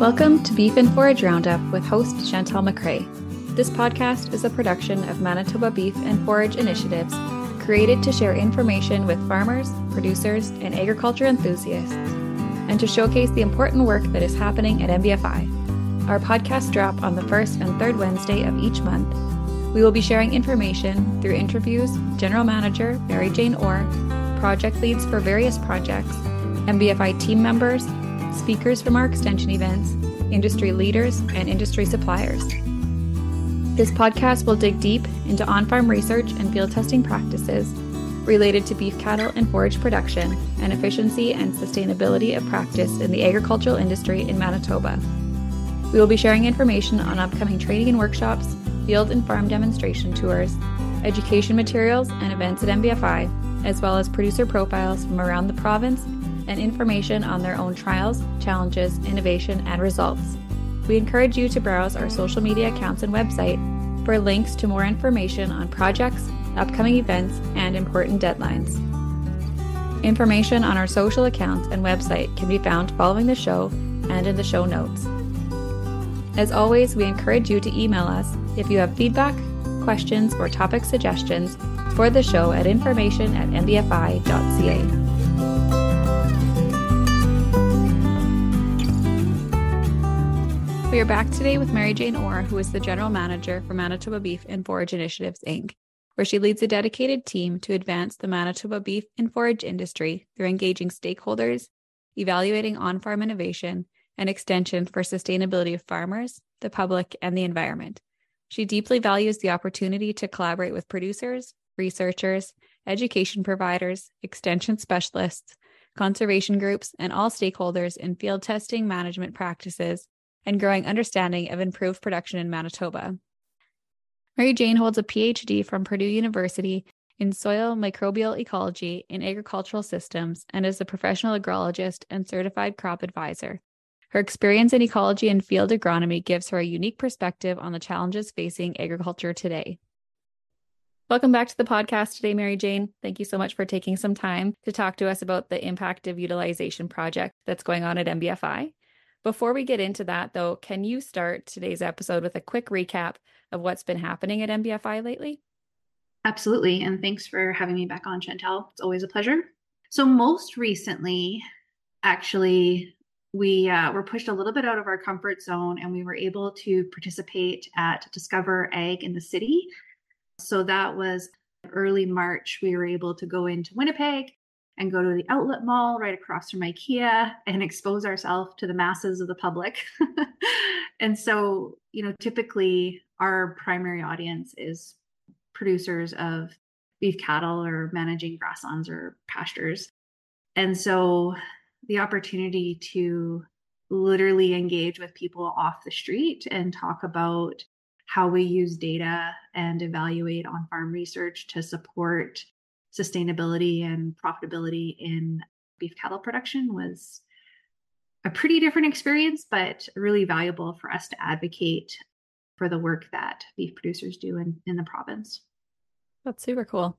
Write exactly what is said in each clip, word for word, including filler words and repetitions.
Welcome to Beef and Forage Roundup with host Chantal McCrae. This podcast is a production of Manitoba Beef and Forage Initiatives, created to share information with farmers, producers, and agriculture enthusiasts, and to showcase the important work that is happening at M B F I. Our podcasts drop on the first and third Wednesday of each month. We will be sharing information through interviews with General Manager Mary Jane Orr, project leads for various projects, M B F I team members, speakers from our extension events, industry leaders, and industry suppliers. This podcast will dig deep into on-farm research and field testing practices related to beef cattle and forage production and efficiency and sustainability of practice in the agricultural industry in Manitoba. We will be sharing information on upcoming training and workshops, field and farm demonstration tours, education materials and events at M B F I, as well as producer profiles from around the province and information on their own trials, challenges, innovation, and results. We encourage you to browse our social media accounts and website for links to more information on projects, upcoming events, and important deadlines. Information on our social accounts and website can be found following the show and in the show notes. As always, we encourage you to email us if you have feedback, questions, or topic suggestions for the show at information at m b f i dot c a. We are back today with Mary Jane Orr, who is the General Manager for Manitoba Beef and Forage Initiatives, Incorporated, where she leads a dedicated team to advance the Manitoba beef and forage industry through engaging stakeholders, evaluating on-farm innovation, and extension for sustainability of farmers, the public, and the environment. She deeply values the opportunity to collaborate with producers, researchers, education providers, extension specialists, conservation groups, and all stakeholders in field testing management practices and growing understanding of improved production in Manitoba. Mary Jane holds a P H D from Purdue University in soil microbial ecology in agricultural systems and is a professional agrologist and certified crop advisor. Her experience in ecology and field agronomy gives her a unique perspective on the challenges facing agriculture today. Welcome back to the podcast today, Mary Jane. Thank you so much for taking some time to talk to us about the Impact of Utilization project that's going on at M B F I. Before we get into that, though, can you start today's episode with a quick recap of what's been happening at M B F I lately? Absolutely. And thanks for having me back on, Chantal. It's always a pleasure. So most recently, actually, we uh, were pushed a little bit out of our comfort zone and we were able to participate at Discover Ag in the City. So that was early March. We were able to go into Winnipeg and go to the outlet mall right across from IKEA and expose ourselves to the masses of the public. And so, you know, typically our primary audience is producers of beef cattle or managing grasslands or pastures. And so the opportunity to literally engage with people off the street and talk about how we use data and evaluate on-farm research to support sustainability and profitability in beef cattle production was a pretty different experience, but really valuable for us to advocate for the work that beef producers do in, in the province. That's super cool.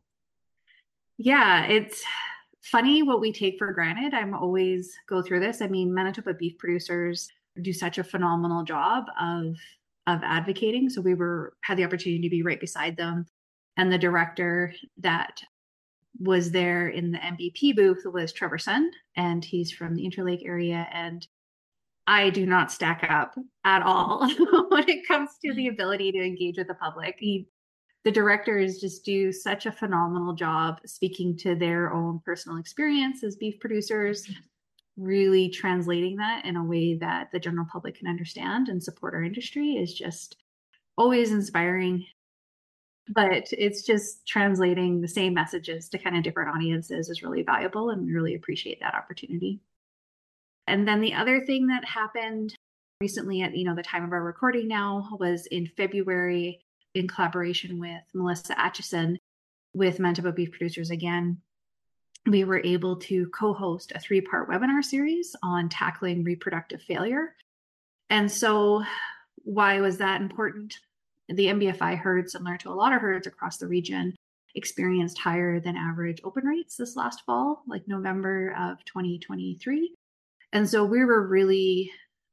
Yeah, it's funny what we take for granted. I'm always go through this. I mean, Manitoba beef producers do such a phenomenal job of, of advocating. So we were had the opportunity to be right beside them. And the director that was there in the M B P booth was Trevor Sun, and he's from the Interlake area. And I do not stack up at all when it comes to the ability to engage with the public. He, the directors just do such a phenomenal job speaking to their own personal experience as beef producers, really translating that in a way that the general public can understand and support our industry is just always inspiring. But it's just translating the same messages to kind of different audiences is really valuable, and we really appreciate that opportunity. And then the other thing that happened recently at, you know, the time of our recording now was in February in collaboration with Melissa Atchison with Manitoba Beef Producers again. We were able to co-host a three-part webinar series on tackling reproductive failure. And so why was that important? The M B F I herd, similar to a lot of herds across the region, experienced higher than average open rates this last fall, like November of twenty twenty-three. And so we were really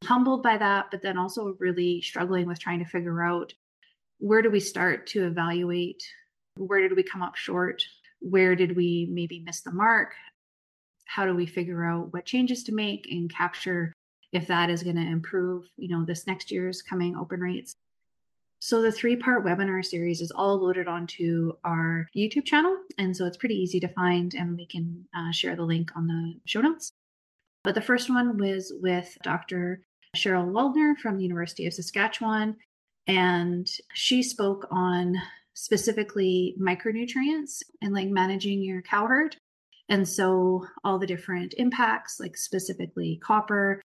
humbled by that, but then also really struggling with trying to figure out, where do we start to evaluate? Where did we come up short? Where did we maybe miss the mark? How do we figure out what changes to make and capture if that is going to improve, you know, this next year's coming open rates? So the three-part webinar series is all loaded onto our YouTube channel. And so it's pretty easy to find, and we can uh, share the link on the show notes. But the first one was with Doctor Cheryl Waldner from the University of Saskatchewan. And she spoke on specifically micronutrients and like managing your cow herd. And so all the different impacts, like specifically copper,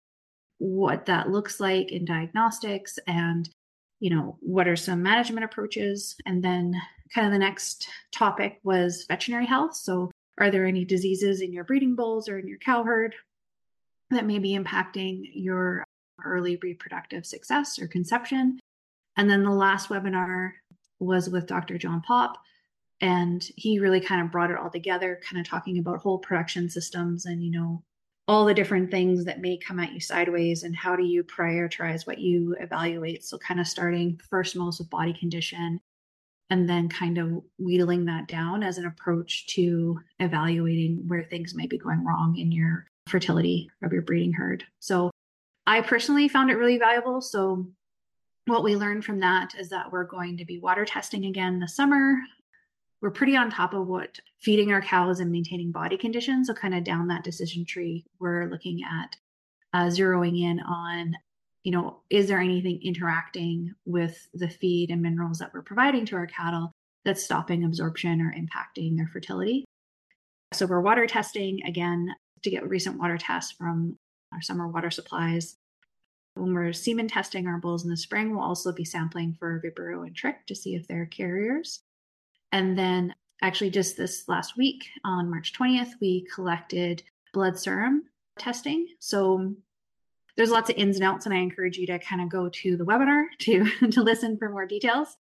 what that looks like in diagnostics, and, you know, what are some management approaches? And then kind of the next topic was veterinary health. So are there any diseases in your breeding bulls or in your cow herd that may be impacting your early reproductive success or conception? And then the last webinar was with Doctor John Popp, and he really kind of brought it all together, kind of talking about whole production systems and, you know, all the different things that may come at you sideways and how do you prioritize what you evaluate. So kind of starting first most with body condition and then kind of wheedling that down as an approach to evaluating where things may be going wrong in your fertility of your breeding herd. So I personally found it really valuable. So what we learned from that is that we're going to be water testing again this summer. We're pretty on top of what feeding our cows and maintaining body conditions. So kind of down that decision tree, we're looking at uh, zeroing in on, you know, is there anything interacting with the feed and minerals that we're providing to our cattle that's stopping absorption or impacting their fertility? So we're water testing again to get recent water tests from our summer water supplies. When we're semen testing our bulls in the spring, we'll also be sampling for Vibrio and Trick to see if they're carriers. And then actually just this last week on March twentieth, we collected blood serum testing. So there's lots of ins and outs, and I encourage you to kind of go to the webinar to, to listen for more details.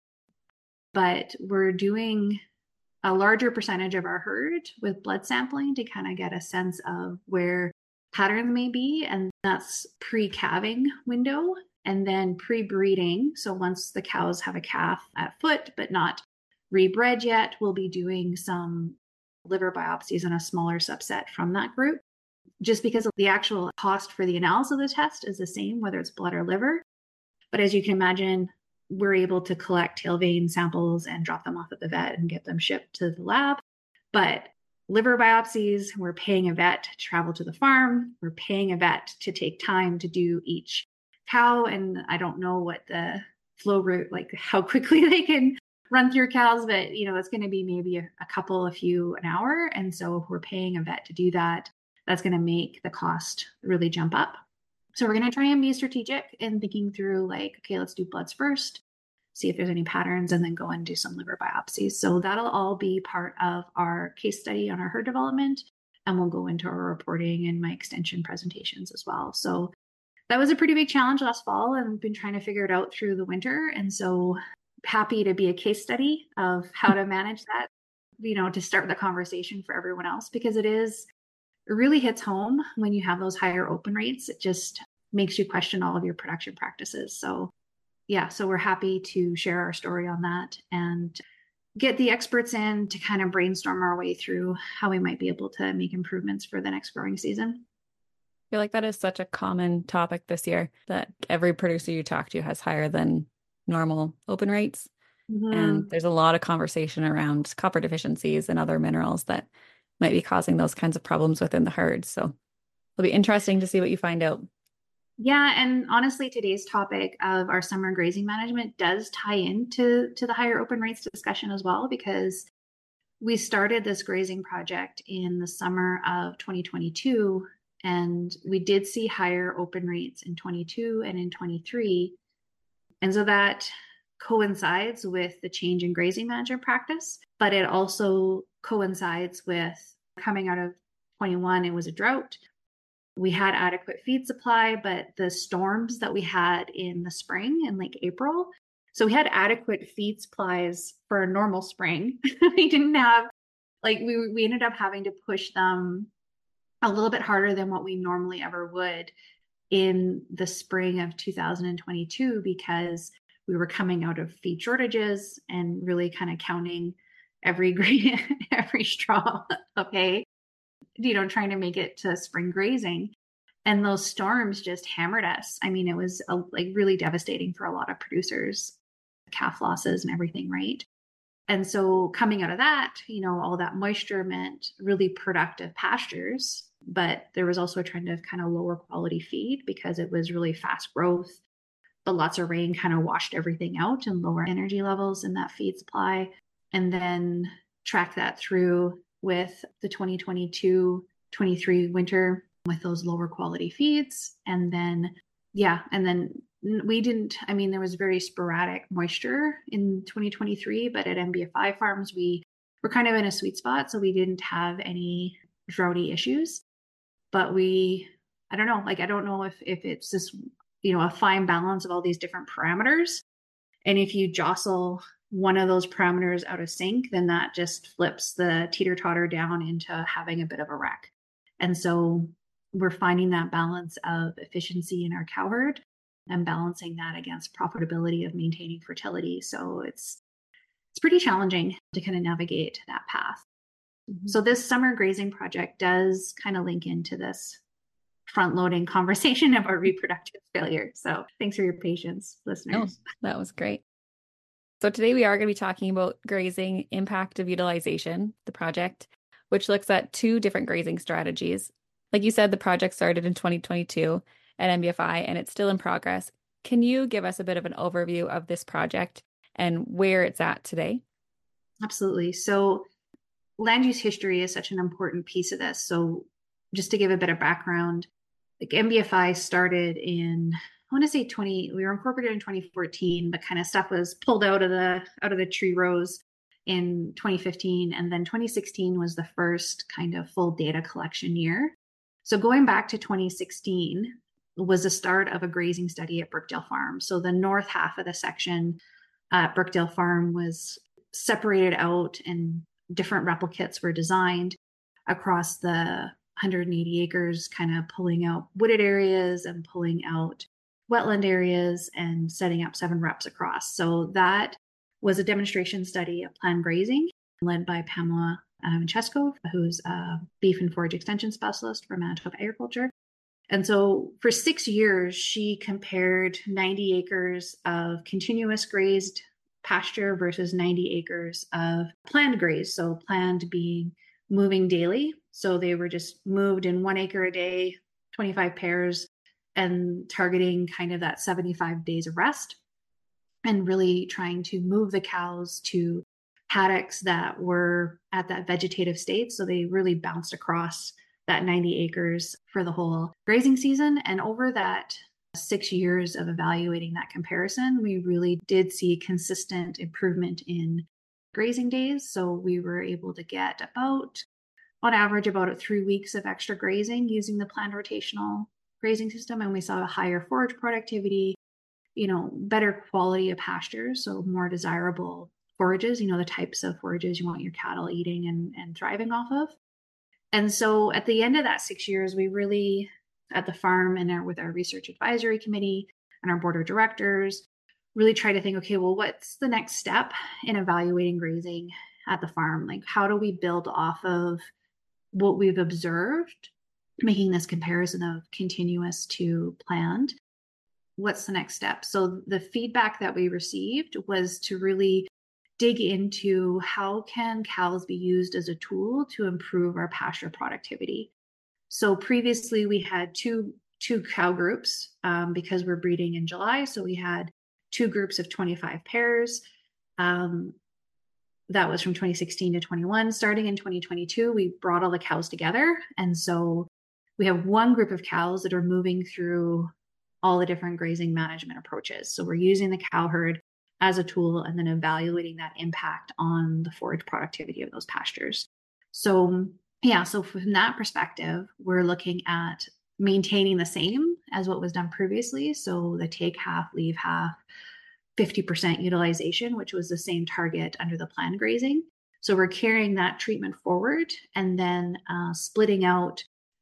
But we're doing a larger percentage of our herd with blood sampling to kind of get a sense of where patterns may be. And that's pre-calving window and then pre-breeding. So once the cows have a calf at foot, but not rebred yet, we'll be doing some liver biopsies in a smaller subset from that group, just because the actual cost for the analysis of the test is the same, whether it's blood or liver. But as you can imagine, we're able to collect tail vein samples and drop them off at the vet and get them shipped to the lab. But liver biopsies, we're paying a vet to travel to the farm. We're paying a vet to take time to do each cow. And I don't know what the flow route, like how quickly they can run through cows, but you know, it's going to be maybe a, a couple, a few an hour. And so if we're paying a vet to do that, that's going to make the cost really jump up. So we're going to try and be strategic in thinking through like, okay, let's do bloods first, see if there's any patterns, and then go and do some liver biopsies. So that'll all be part of our case study on our herd development, and we'll go into our reporting and my extension presentations as well. So that was a pretty big challenge last fall, and we've been trying to figure it out through the winter. And so happy to be a case study of how to manage that, you know, to start the conversation for everyone else, because it is, it really hits home when you have those higher open rates. It just makes you question all of your production practices. So yeah, so we're happy to share our story on that and get the experts in to kind of brainstorm our way through how we might be able to make improvements for the next growing season. I feel like that is such a common topic this year, that every producer you talk to has higher than normal open rates. Mm-hmm. And there's a lot of conversation around copper deficiencies and other minerals that might be causing those kinds of problems within the herd. So it'll be interesting to see what you find out. Yeah. And honestly, today's topic of our summer grazing management does tie into to the higher open rates discussion as well, because we started this grazing project in the summer of twenty twenty-two, and we did see higher open rates in twenty-two and in twenty-three. And so that coincides with the change in grazing management practice, but it also coincides with coming out of twenty-one, it was a drought. We had adequate feed supply, but the storms that we had in the spring in like April, so we had adequate feed supplies for a normal spring. We didn't have, like we, we ended up having to push them a little bit harder than what we normally ever would in the spring of two thousand twenty-two because we were coming out of feed shortages and really kind of counting every grain, every straw of hay, you know, trying to make it to spring grazing. And those storms just hammered us. I mean, it was a, like really devastating for a lot of producers, calf losses and everything, right? And so coming out of that, you know, all that moisture meant really productive pastures, but there was also a trend of kind of lower quality feed because it was really fast growth. But lots of rain kind of washed everything out and lower energy levels in that feed supply. And then track that through with the twenty twenty-two twenty-three winter with those lower quality feeds. And then, yeah, and then we didn't, I mean, there was very sporadic moisture in twenty twenty-three, but at M B F I farms, we were kind of in a sweet spot. So we didn't have any droughty issues, but we, I don't know, like, I don't know if, if it's this, you know, a fine balance of all these different parameters. And if you jostle one of those parameters out of sync, then that just flips the teeter-totter down into having a bit of a wreck. And so we're finding that balance of efficiency in our cow herd and balancing that against profitability of maintaining fertility. So it's it's pretty challenging to kind of navigate that path. Mm-hmm. So this summer grazing project does kind of link into this front-loading conversation about reproductive failure. So thanks for your patience, listeners. Oh, that was great. So today we are going to be talking about grazing impact of utilization, the project, which looks at two different grazing strategies. Like you said, the project started in twenty twenty-two at M B F I and it's still in progress. Can you give us a bit of an overview of this project and where it's at today? Absolutely. So land use history is such an important piece of this. So just to give a bit of background, like M B F I started in, I want to say twenty, we were incorporated in twenty fourteen, but kind of stuff was pulled out of the out of the tree rows in twenty fifteen. And then twenty sixteen was the first kind of full data collection year. So going back to twenty sixteen was the start of a grazing study at Brookdale Farm. So the north half of the section at Brookdale Farm was separated out and different replicates were designed across the one hundred eighty acres, kind of pulling out wooded areas and pulling out wetland areas and setting up seven reps across. So that was a demonstration study of planned grazing led by Pamela um, Chesko, who's a beef and forage extension specialist for Manitoba Agriculture. And so for six years, she compared ninety acres of continuous grazed pasture versus ninety acres of planned graze. So planned being moving daily. So they were just moved in one acre a day, twenty-five pairs, and targeting kind of that seventy-five days of rest and really trying to move the cows to paddocks that were at that vegetative state. So they really bounced across that ninety acres for the whole grazing season. And over that six years of evaluating that comparison, we really did see consistent improvement in grazing days. So we were able to get about, on average, about three weeks of extra grazing using the planned rotational grazing system. And we saw a higher forage productivity, you know, better quality of pastures, so more desirable forages, you know, the types of forages you want your cattle eating and, and thriving off of. And so at the end of that six years, we really, at the farm and our, with our research advisory committee and our board of directors, really try to think, okay, well, what's the next step in evaluating grazing at the farm? Like, how do we build off of what we've observed, making this comparison of continuous to planned? What's the next step? So the feedback that we received was to really dig into how can cows be used as a tool to improve our pasture productivity. So previously we had two, two cow groups um, because we're breeding in July. So we had two groups of twenty-five pairs. Um, that was from twenty sixteen to twenty-one. Starting in twenty twenty-two, we brought all the cows together. And so we have one group of cows that are moving through all the different grazing management approaches. So we're using the cow herd as a tool and then evaluating that impact on the forage productivity of those pastures. So yeah, so from that perspective, we're looking at maintaining the same as what was done previously. So the take half, leave half, fifty percent utilization, which was the same target under the planned grazing. So we're carrying that treatment forward and then uh, splitting out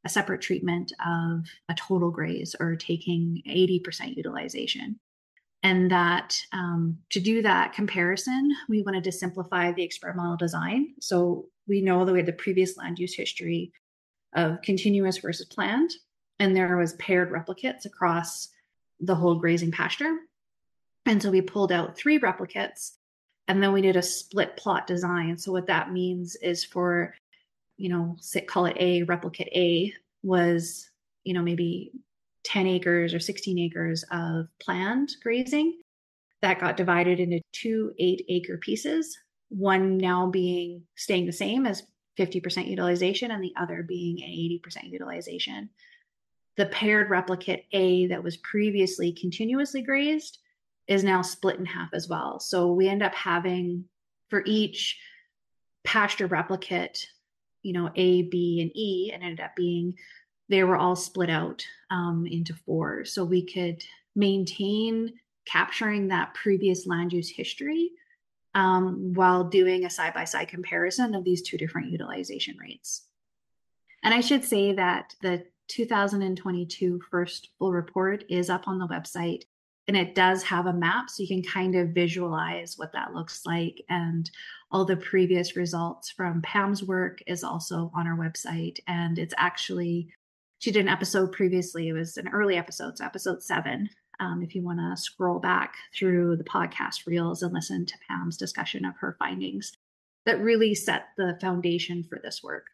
a separate treatment of a total graze or taking eighty percent utilization. And that um, to do that comparison, we wanted to simplify the experimental design. So we know that we had the previous land use history of continuous versus planned, and there was paired replicates across the whole grazing pasture. And so we pulled out three replicates, and then we did a split plot design. So what that means is for, you know, say, call it A, replicate A was, you know, maybe ten acres or sixteen acres of planned grazing that got divided into two eight acre pieces, one now being staying the same as fifty percent utilization and the other being an eighty percent utilization. The paired replicate A that was previously continuously grazed is now split in half as well. So we end up having for each pasture replicate, you know, A, B, and E, and ended up being they were all split out um, into four. So we could maintain capturing that previous land use history um, while doing a side-by-side comparison of these two different utilization rates. And I should say that the two thousand twenty-two first full report is up on the website, and it does have a map so you can kind of visualize what that looks like. And all the previous results from Pam's work is also on our website. And it's actually, she did an episode previously. It was an early episode, so episode seven. Um, if you want to scroll back through the podcast reels and listen to Pam's discussion of her findings that really set the foundation for this work.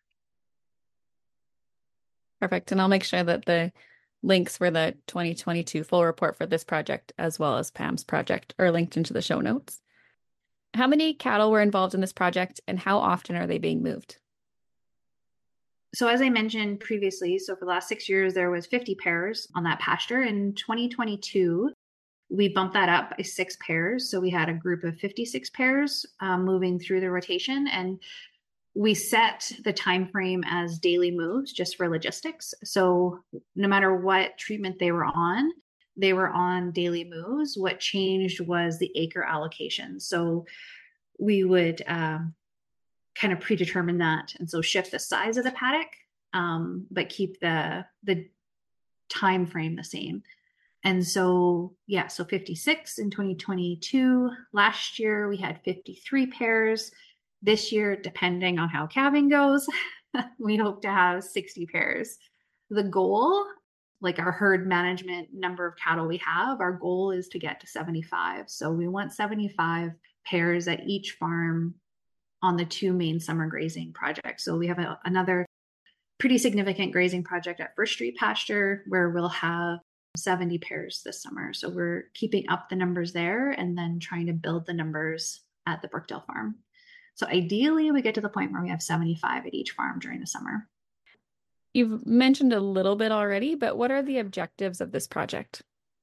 Perfect. And I'll make sure that the links for the twenty twenty-two full report for this project, as well as Pam's project, are linked into the show notes. How many cattle were involved in this project, and how often are they being moved? So as I mentioned previously, so for the last six years, there was fifty pairs on that pasture. In twenty twenty-two, we bumped that up by six pairs. So we had a group of fifty-six pairs um, moving through the rotation, and we set the time frame as daily moves just for logistics. So no matter what treatment they were on, they were on daily moves. What changed was the acre allocation. So we would um, kind of predetermine that, and so shift the size of the paddock, um, but keep the the time frame the same. And so yeah, so fifty-six in twenty twenty-two. Last year we had fifty-three pairs. This year, depending on how calving goes, we hope to have sixty pairs. The goal, like our herd management number of cattle we have, our goal is to get to seventy-five. So we want seventy-five pairs at each farm on the two main summer grazing projects. So we have a, another pretty significant grazing project at First Street Pasture where we'll have seventy pairs this summer. So we're keeping up the numbers there and then trying to build the numbers at the Brookdale farm. So ideally, we get to the point where we have seventy-five at each farm during the summer. You've mentioned a little bit already, but what are the objectives of this project?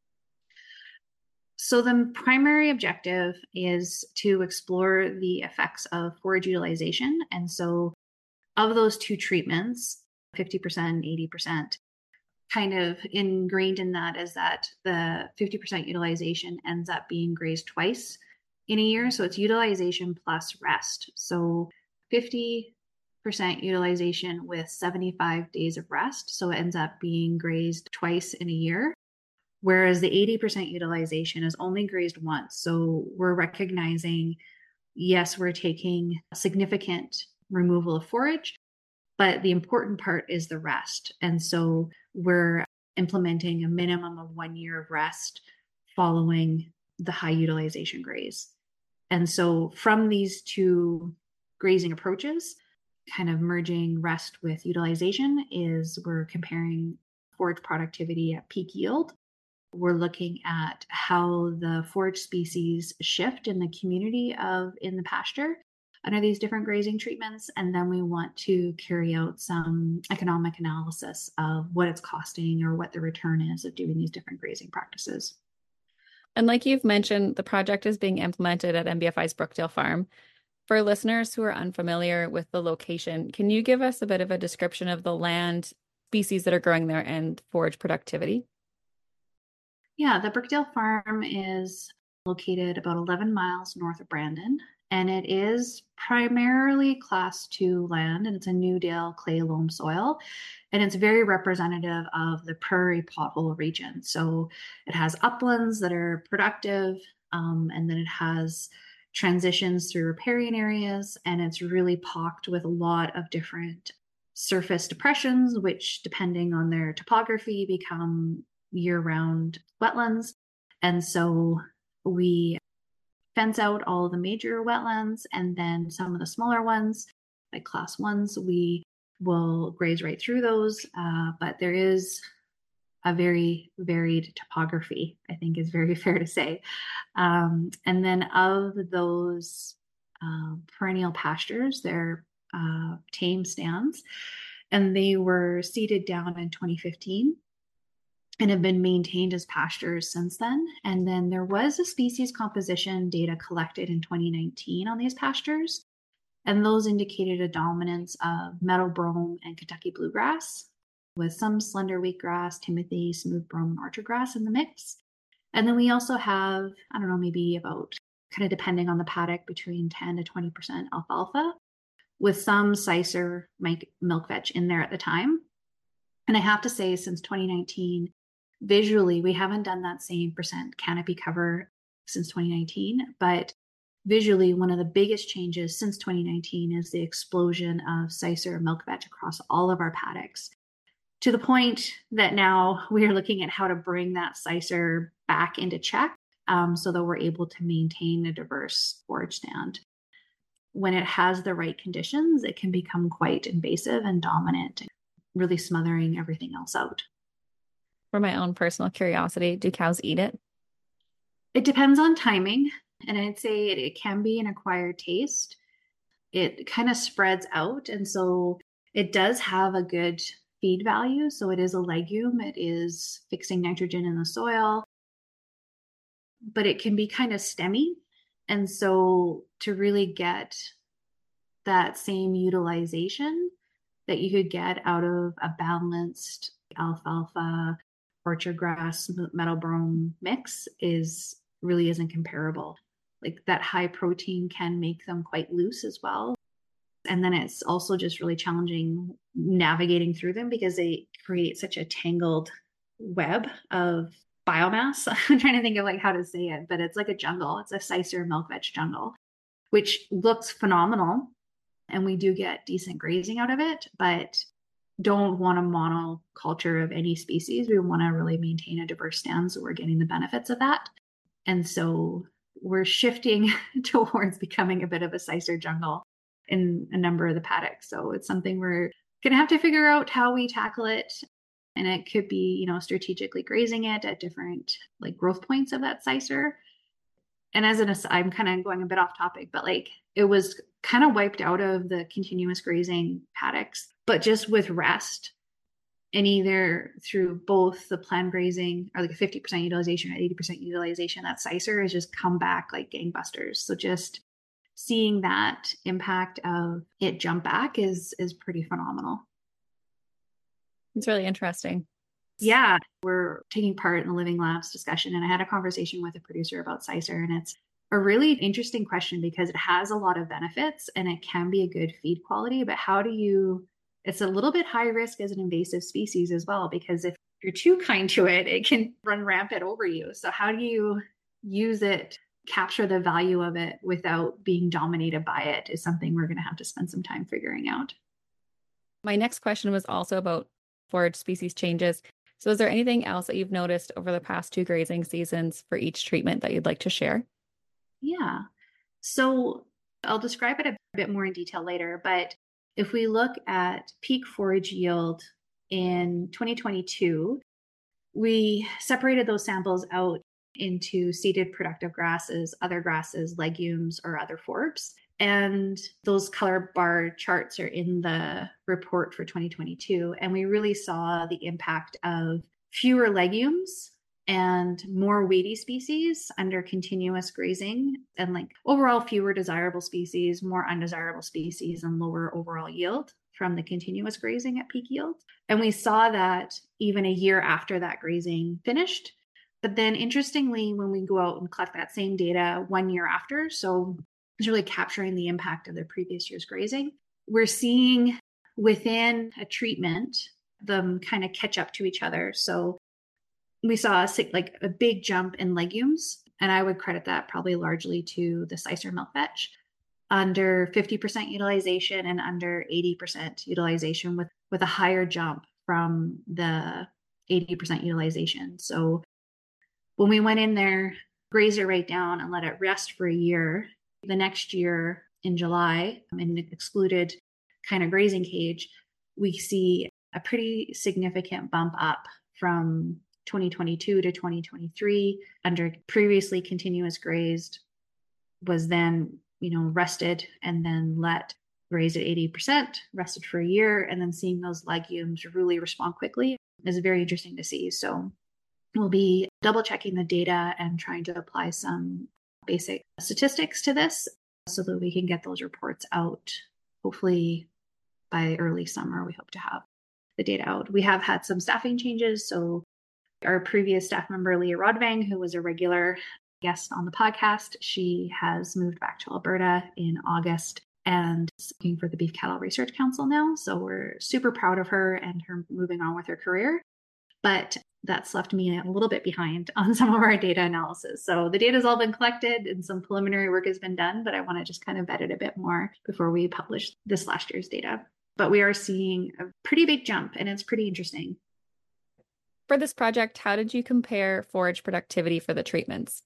So the primary objective is to explore the effects of forage utilization. And so of those two treatments, fifty percent and eighty percent, kind of ingrained in that is that the fifty percent utilization ends up being grazed twice in a year. So it's utilization plus rest. So fifty percent utilization with seventy-five days of rest. So it ends up being grazed twice in a year. Whereas the eighty percent utilization is only grazed once. So we're recognizing, yes, we're taking significant removal of forage, but the important part is the rest. And so we're implementing a minimum of one year of rest following the high utilization graze. And so from these two grazing approaches, kind of merging rest with utilization, is we're comparing forage productivity at peak yield. We're looking at how the forage species shift in the community of in the pasture under these different grazing treatments. And then we want to carry out some economic analysis of what it's costing or what the return is of doing these different grazing practices. And like you've mentioned, the project is being implemented at M B F I's Brookdale Farm. For listeners who are unfamiliar with the location, can you give us a bit of a description of the land, species that are growing there, and forage productivity? Yeah, the Brookdale Farm is located about eleven miles north of Brandon. and it is primarily class two land, and it's a Newdale clay loam soil. And it's very representative of the prairie pothole region. So it has uplands that are productive, um, and then it has transitions through riparian areas, and it's really pocked with a lot of different surface depressions, which, depending on their topography, become year-round wetlands. And so we fence out all of the major wetlands, and then some of the smaller ones, like class ones, we will graze right through those. Uh, but there is a very varied topography, I think is very fair to say. Um, and then of those uh, perennial pastures, they're uh, tame stands, and they were seeded down in twenty fifteen and have been maintained as pastures since then. And then there was a species composition data collected in twenty nineteen on these pastures, and those indicated a dominance of meadow brome and Kentucky bluegrass, with some slender wheatgrass, timothy, smooth brome, and orchard grass in the mix. And then we also have, I don't know, maybe about, kind of depending on the paddock, between ten to twenty percent alfalfa, with some Sicer milk vetch in there at the time. And I have to say, since twenty nineteen, visually, we haven't done that same percent canopy cover since twenty nineteen, but visually, one of the biggest changes since twenty nineteen is the explosion of Sicer milk vetch across all of our paddocks, to the point that now we are looking at how to bring that Sicer back into check, um, so that we're able to maintain a diverse forage stand. When it has the right conditions, it can become quite invasive and dominant, really smothering everything else out. For my own personal curiosity, do cows eat it? It depends on timing, and I'd say it, it can be an acquired taste. It kind of spreads out, and so it does have a good feed value. So it is a legume. It is fixing nitrogen in the soil, but it can be kind of stemmy. And so to really get that same utilization that you could get out of a balanced alfalfa, orchard grass, meadow brome mix is really isn't comparable. Like, that high protein can make them quite loose as well. And then it's also just really challenging navigating through them because they create such a tangled web of biomass. I'm trying to think of like how to say it, but it's like a jungle. It's a Sicer milk vetch jungle, which looks phenomenal. And we do get decent grazing out of it, but don't want a monoculture of any species. We want to really maintain a diverse stand, so we're getting the benefits of that. And so we're shifting towards becoming a bit of a Sicer jungle in a number of the paddocks. So it's something we're going to have to figure out how we tackle it. And it could be, you know, strategically grazing it at different like growth points of that Sicer. And as an, I'm kind of going a bit off topic, but like it was kind of wiped out of the continuous grazing paddocks, but just with rest, and either through both the planned grazing or like a fifty percent utilization or eighty percent utilization, that Sicer has just come back like gangbusters. So just seeing that impact of it jump back is is pretty phenomenal. It's really interesting. Yeah, we're taking part in the Living Labs discussion, and I had a conversation with a producer about Sicer, and it's a really interesting question because it has a lot of benefits and it can be a good feed quality, but how do you, it's a little bit high risk as an invasive species as well, because if you're too kind to it, it can run rampant over you. So how do you use it, capture the value of it without being dominated by it is something we're going to have to spend some time figuring out. My next question was also about forage species changes. So is there anything else that you've noticed over the past two grazing seasons for each treatment that you'd like to share? Yeah. So I'll describe it a bit more in detail later, but if we look at peak forage yield in twenty twenty-two, we separated those samples out into seeded productive grasses, other grasses, legumes, or other forbs. And those color bar charts are in the report for twenty twenty-two. And we really saw the impact of fewer legumes and more weedy species under continuous grazing, and like overall fewer desirable species, more undesirable species, and lower overall yield from the continuous grazing at peak yield. And we saw that even a year after that grazing finished. But then interestingly, when we go out and collect that same data one year after, so is really capturing the impact of the previous year's grazing. We're seeing within a treatment them kind of catch up to each other. So we saw a, like a big jump in legumes, and I would credit that probably largely to the Sicer milk vetch, under fifty percent utilization and under eighty percent utilization, with, with a higher jump from the eighty percent utilization. So when we went in there, grazed it right down and let it rest for a year, the next year in July, and excluded kind of grazing cage, we see a pretty significant bump up from twenty twenty-two to twenty twenty-three. Under previously continuous grazed, was then, you know, rested and then let graze at eighty percent, rested for a year, and then seeing those legumes really respond quickly is very interesting to see. So we'll be double checking the data and trying to apply some basic statistics to this so that we can get those reports out. Hopefully by early summer, we hope to have the data out. We have had some staffing changes. So our previous staff member, Leah Rodvang, who was a regular guest on the podcast, she has moved back to Alberta in August and is working for the Beef Cattle Research Council now. So we're super proud of her and her moving on with her career. But that's left me a little bit behind on some of our data analysis. So the data has all been collected and some preliminary work has been done, but I want to just kind of vet it a bit more before we publish this last year's data. But we are seeing a pretty big jump, and it's pretty interesting. For this project, how did you compare forage productivity for the treatments?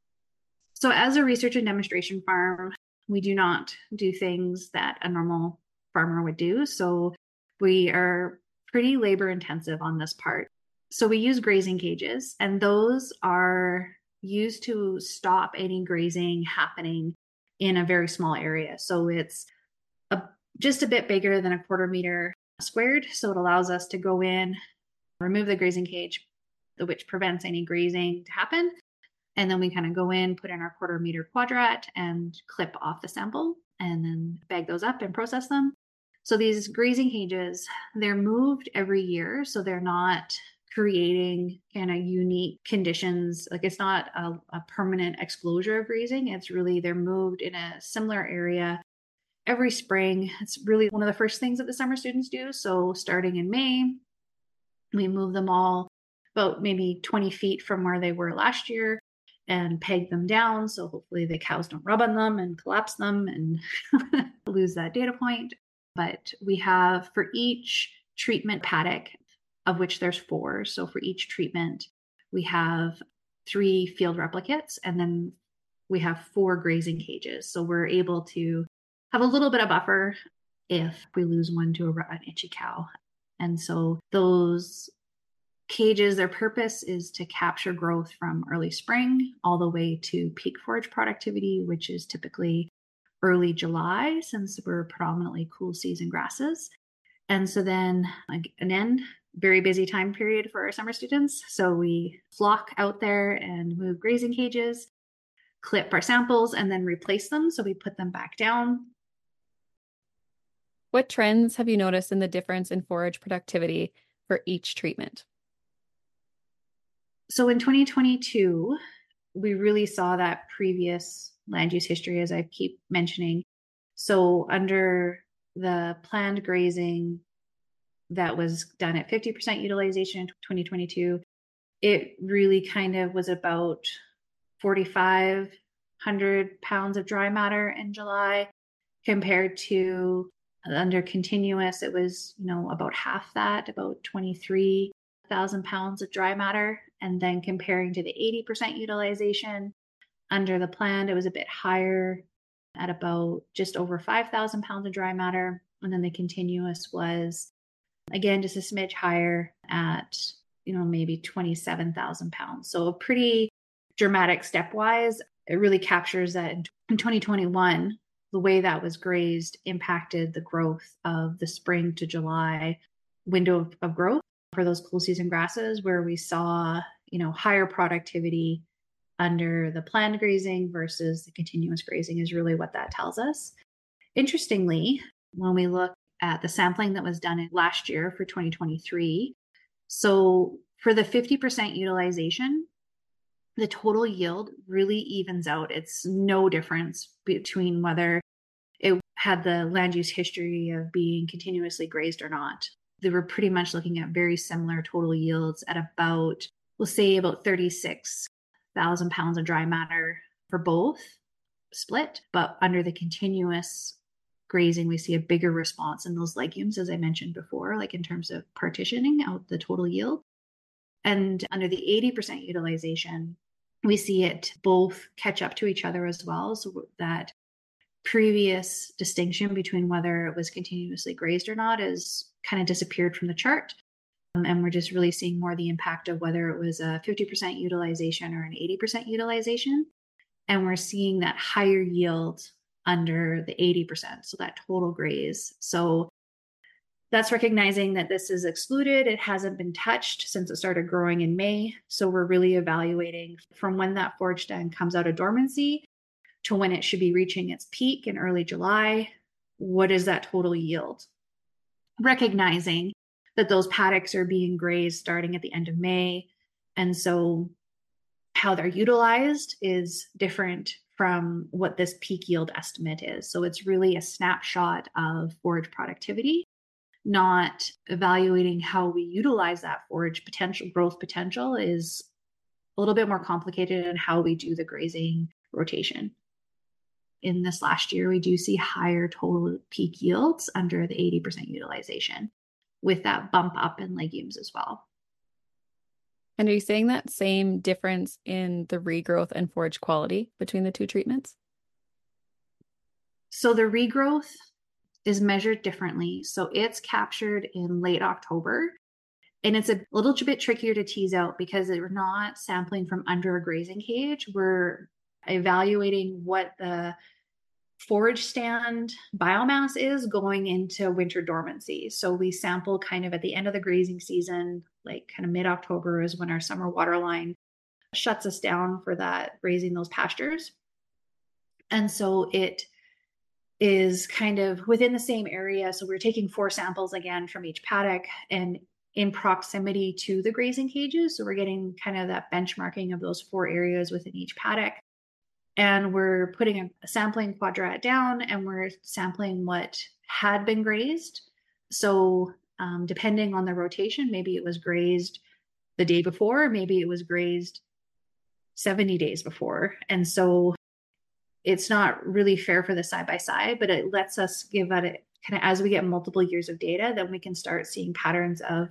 So as a research and demonstration farm, we do not do things that a normal farmer would do. So we are pretty labor intensive on this part. So we use grazing cages, and those are used to stop any grazing happening in a very small area. So it's a, just a bit bigger than a quarter meter squared. So it allows us to go in, remove the grazing cage, which prevents any grazing to happen. And then we kind of go in, put in our quarter meter quadrat and clip off the sample and then bag those up and process them. So these grazing cages, they're moved every year. So they're not creating kind of unique conditions. Like it's not a, a permanent exposure of grazing. It's really, they're moved in a similar area every spring. It's really one of the first things that the summer students do. So starting in May, we move them all about maybe twenty feet from where they were last year and peg them down. So hopefully the cows don't rub on them and collapse them and lose that data point. But we have for each treatment paddock, of which there's four. So for each treatment, we have three field replicates, and then we have four grazing cages. So we're able to have a little bit of buffer if we lose one to a, an itchy cow. And so those cages, their purpose is to capture growth from early spring all the way to peak forage productivity, which is typically early July, since we're predominantly cool season grasses. And so then again, very busy time period for our summer students. So we flock out there and move grazing cages, clip our samples, and then replace them. So we put them back down. What trends have you noticed in the difference in forage productivity for each treatment? So in twenty twenty-two, we really saw that previous land use history, as I keep mentioning. So under the planned grazing that was done at fifty percent utilization in twenty twenty-two, it really kind of was about forty-five hundred pounds of dry matter in July, compared to under continuous, it was, you know, about half that, about twenty-three thousand pounds of dry matter. And then comparing to the eighty percent utilization under the planned, it was a bit higher at about just over five thousand pounds of dry matter. And then the continuous was, again, just a smidge higher at, you know, maybe twenty-seven thousand pounds. So a pretty dramatic stepwise. It really captures that in twenty twenty-one, the way that was grazed impacted the growth of the spring to July window of, of growth for those cool season grasses, where we saw, you know, higher productivity under the planned grazing versus the continuous grazing is really what that tells us. Interestingly, when we look at the sampling that was done last year for twenty twenty-three, so for the fifty percent utilization, the total yield really evens out. It's no difference between whether it had the land use history of being continuously grazed or not. They were pretty much looking at very similar total yields at about, we'll say about thirty-six thousand pounds of dry matter for both split, but under the continuous grazing, we see a bigger response in those legumes, as I mentioned before, like in terms of partitioning out the total yield. And under the eighty percent utilization, we see it both catch up to each other as well. So that previous distinction between whether it was continuously grazed or not is kind of disappeared from the chart. Um, and we're just really seeing more the impact of whether it was a fifty percent utilization or an eighty percent utilization. And we're seeing that higher yield under the eighty percent, so that total graze. So that's recognizing that this is excluded. It hasn't been touched since it started growing in May. So we're really evaluating from when that forage stand comes out of dormancy to when it should be reaching its peak in early July. What is that total yield? Recognizing that those paddocks are being grazed starting at the end of May. And so how they're utilized is different from what this peak yield estimate is. So it's really a snapshot of forage productivity, not evaluating how we utilize that forage potential, growth potential is a little bit more complicated in how we do the grazing rotation. In this last year, we do see higher total peak yields under the eighty percent utilization with that bump up in legumes as well. And are you seeing that same difference in the regrowth and forage quality between the two treatments? So the regrowth is measured differently. So it's captured in late October. And it's a little bit trickier to tease out because we're not sampling from under a grazing cage. We're evaluating what the forage stand biomass is going into winter dormancy. So we sample kind of at the end of the grazing season, like kind of mid-October is when our summer water line shuts us down for that grazing those pastures. And so it is kind of within the same area. So we're taking four samples again from each paddock and in proximity to the grazing cages. So we're getting kind of that benchmarking of those four areas within each paddock. And we're putting a, a sampling quadrat down and we're sampling what had been grazed. So um, depending on the rotation, maybe it was grazed the day before, maybe it was grazed seventy days before. And so it's not really fair for the side by side, but it lets us give at it kind of as we get multiple years of data, then we can start seeing patterns of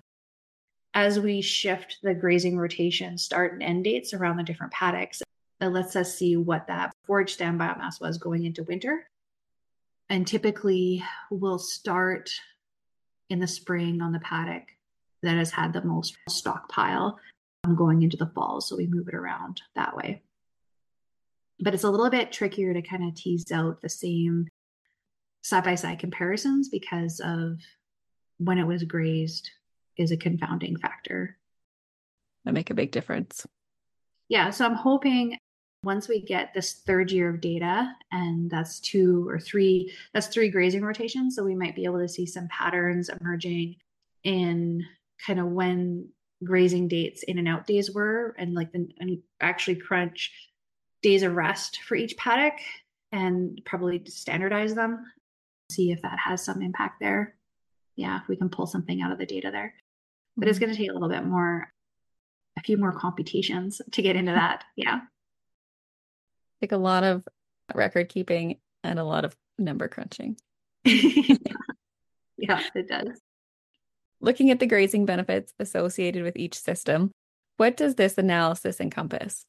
as we shift the grazing rotation start and end dates around the different paddocks. It lets us see what that forage stand biomass was going into winter. And typically we'll start in the spring on the paddock that has had the most stockpile going into the fall. So we move it around that way. But it's a little bit trickier to kind of tease out the same side-by-side comparisons because of when it was grazed is a confounding factor. That make a big difference. Yeah, so I'm hoping once we get this third year of data, and that's two or three, that's three grazing rotations. So we might be able to see some patterns emerging in kind of when grazing dates in and out days were, and like the and actually crunch days of rest for each paddock and probably standardize them, see if that has some impact there. Yeah, if we can pull something out of the data there. But it's going to take a little bit more, a few more computations to get into that. Yeah. Like a lot of record keeping and a lot of number crunching. Yeah, it does. Looking at the grazing benefits associated with each system, what does this analysis encompass?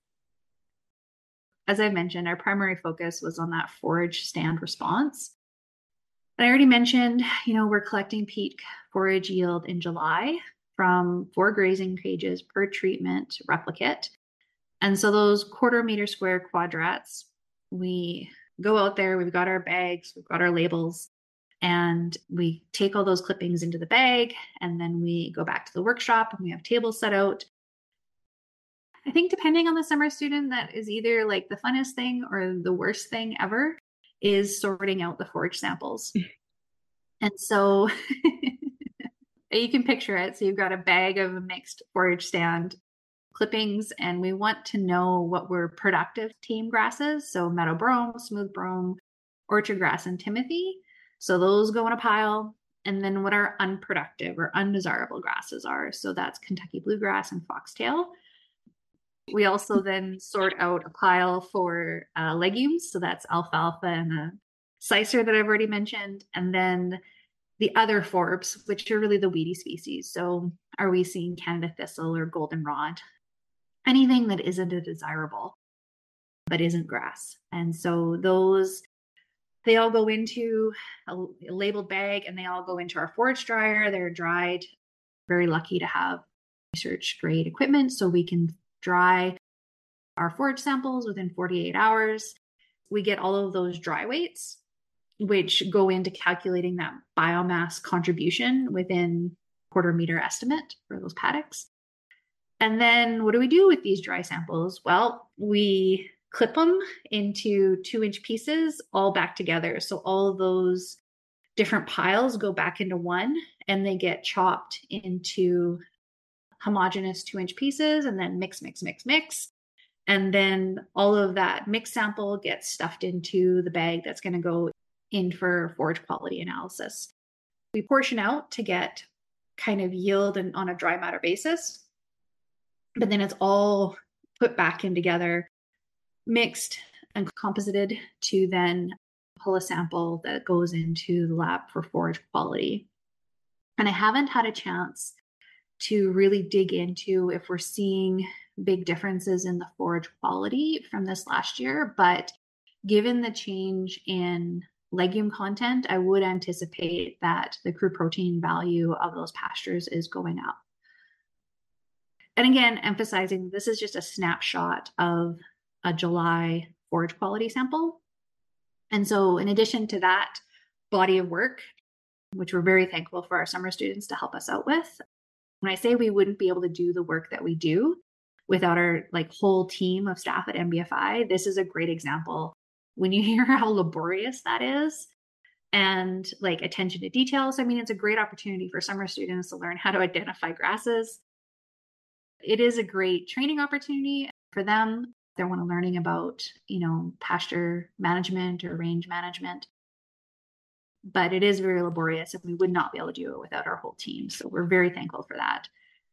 As I mentioned, our primary focus was on that forage stand response. And I already mentioned, you know, we're collecting peak forage yield in July from four grazing cages per treatment replicate. And so those quarter meter square quadrats, we go out there, we've got our bags, we've got our labels, and we take all those clippings into the bag, and then we go back to the workshop and we have tables set out. I think depending on the summer student, that is either like the funnest thing or the worst thing ever is sorting out the forage samples. And so you can picture it. So you've got a bag of a mixed forage stand clippings, and we want to know what were productive tame grasses. So meadow brome, smooth brome, orchard grass, and timothy. So those go in a pile. And then what our unproductive or undesirable grasses are. So that's Kentucky bluegrass and foxtail. We also then sort out a pile for uh, legumes. So that's alfalfa and the cicer that I've already mentioned. And then the other forbs, which are really the weedy species. So are we seeing Canada thistle or goldenrod? Anything that isn't a desirable, but isn't grass. And so those, they all go into a labeled bag and they all go into our forage dryer. They're dried. Very lucky to have research grade equipment so we can dry our forage samples within forty-eight hours. We get all of those dry weights, which go into calculating that biomass contribution within quarter meter estimate for those paddocks. And then what do we do with these dry samples? Well, we clip them into two inch pieces all back together. So all those different piles go back into one and they get chopped into homogeneous two inch pieces and then mix, mix, mix, mix. And then all of that mixed sample gets stuffed into the bag that's going to go in for forage quality analysis. We portion out to get kind of yield and on a dry matter basis, but then it's all put back in together, mixed and composited to then pull a sample that goes into the lab for forage quality. And I haven't had a chance to really dig into if we're seeing big differences in the forage quality from this last year, but given the change in legume content, I would anticipate that the crude protein value of those pastures is going up. And again, emphasizing this is just a snapshot of a July forage quality sample. And so in addition to that body of work, which we're very thankful for our summer students to help us out with, when I say we wouldn't be able to do the work that we do without our like whole team of staff at M B F I, this is a great example. When you hear how laborious that is and like attention to details, I mean, it's a great opportunity for summer students to learn how to identify grasses. It is a great training opportunity for them. They want to learning about, you know, pasture management or range management. But it is very laborious and we would not be able to do it without our whole team. So we're very thankful for that.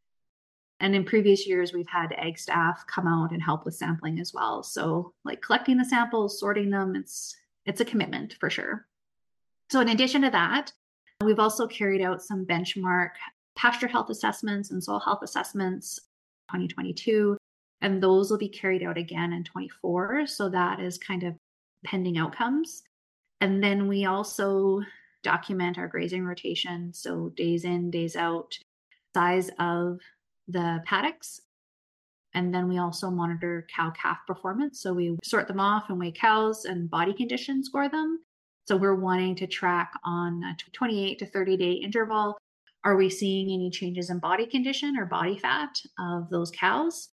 And in previous years, we've had ag staff come out and help with sampling as well. So like collecting the samples, sorting them, it's it's a commitment for sure. So in addition to that, we've also carried out some benchmark pasture health assessments and soil health assessments twenty twenty-two. And those will be carried out again in twenty-four. So that is kind of pending outcomes. And then we also document our grazing rotation. So days in, days out, size of the paddocks. And then we also monitor cow-calf performance. So we sort them off and weigh cows and body condition score them. So we're wanting to track on a twenty-eight to thirty day interval. Are we seeing any changes in body condition or body fat of those cows?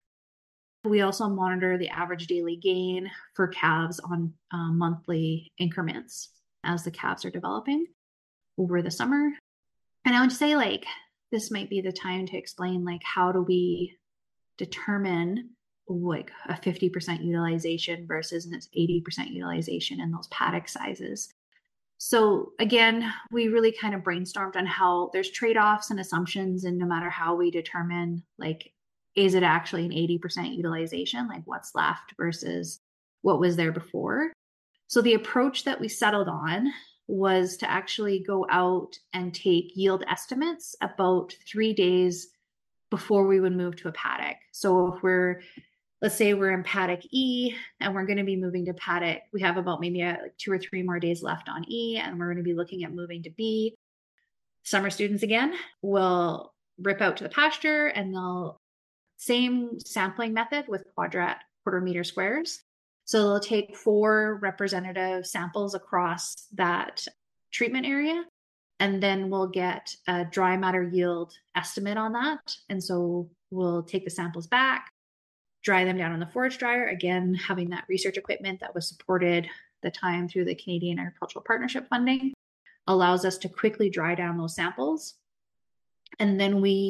We also monitor the average daily gain for calves on uh, monthly increments as the calves are developing over the summer. And I would say like, this might be the time to explain like, how do we determine like a fifty percent utilization versus an eighty percent utilization in those paddock sizes. So again, we really kind of brainstormed on how there's trade-offs and assumptions, and no matter how we determine like, is it actually an eighty percent utilization? Like what's left versus what was there before? So the approach that we settled on was to actually go out and take yield estimates about three days before we would move to a paddock. So if we're, let's say we're in paddock E and we're going to be moving to paddock, we have about maybe a, like two or three more days left on E, and we're going to be looking at moving to B. Summer students again will rip out to the pasture and they'll same sampling method with quadrat quarter meter squares. So they'll take four representative samples across that treatment area, and then we'll get a dry matter yield estimate on that. And so we'll take the samples back, dry them down on the forage dryer, again, having that research equipment that was supported the time through the Canadian Agricultural Partnership funding allows us to quickly dry down those samples. And then we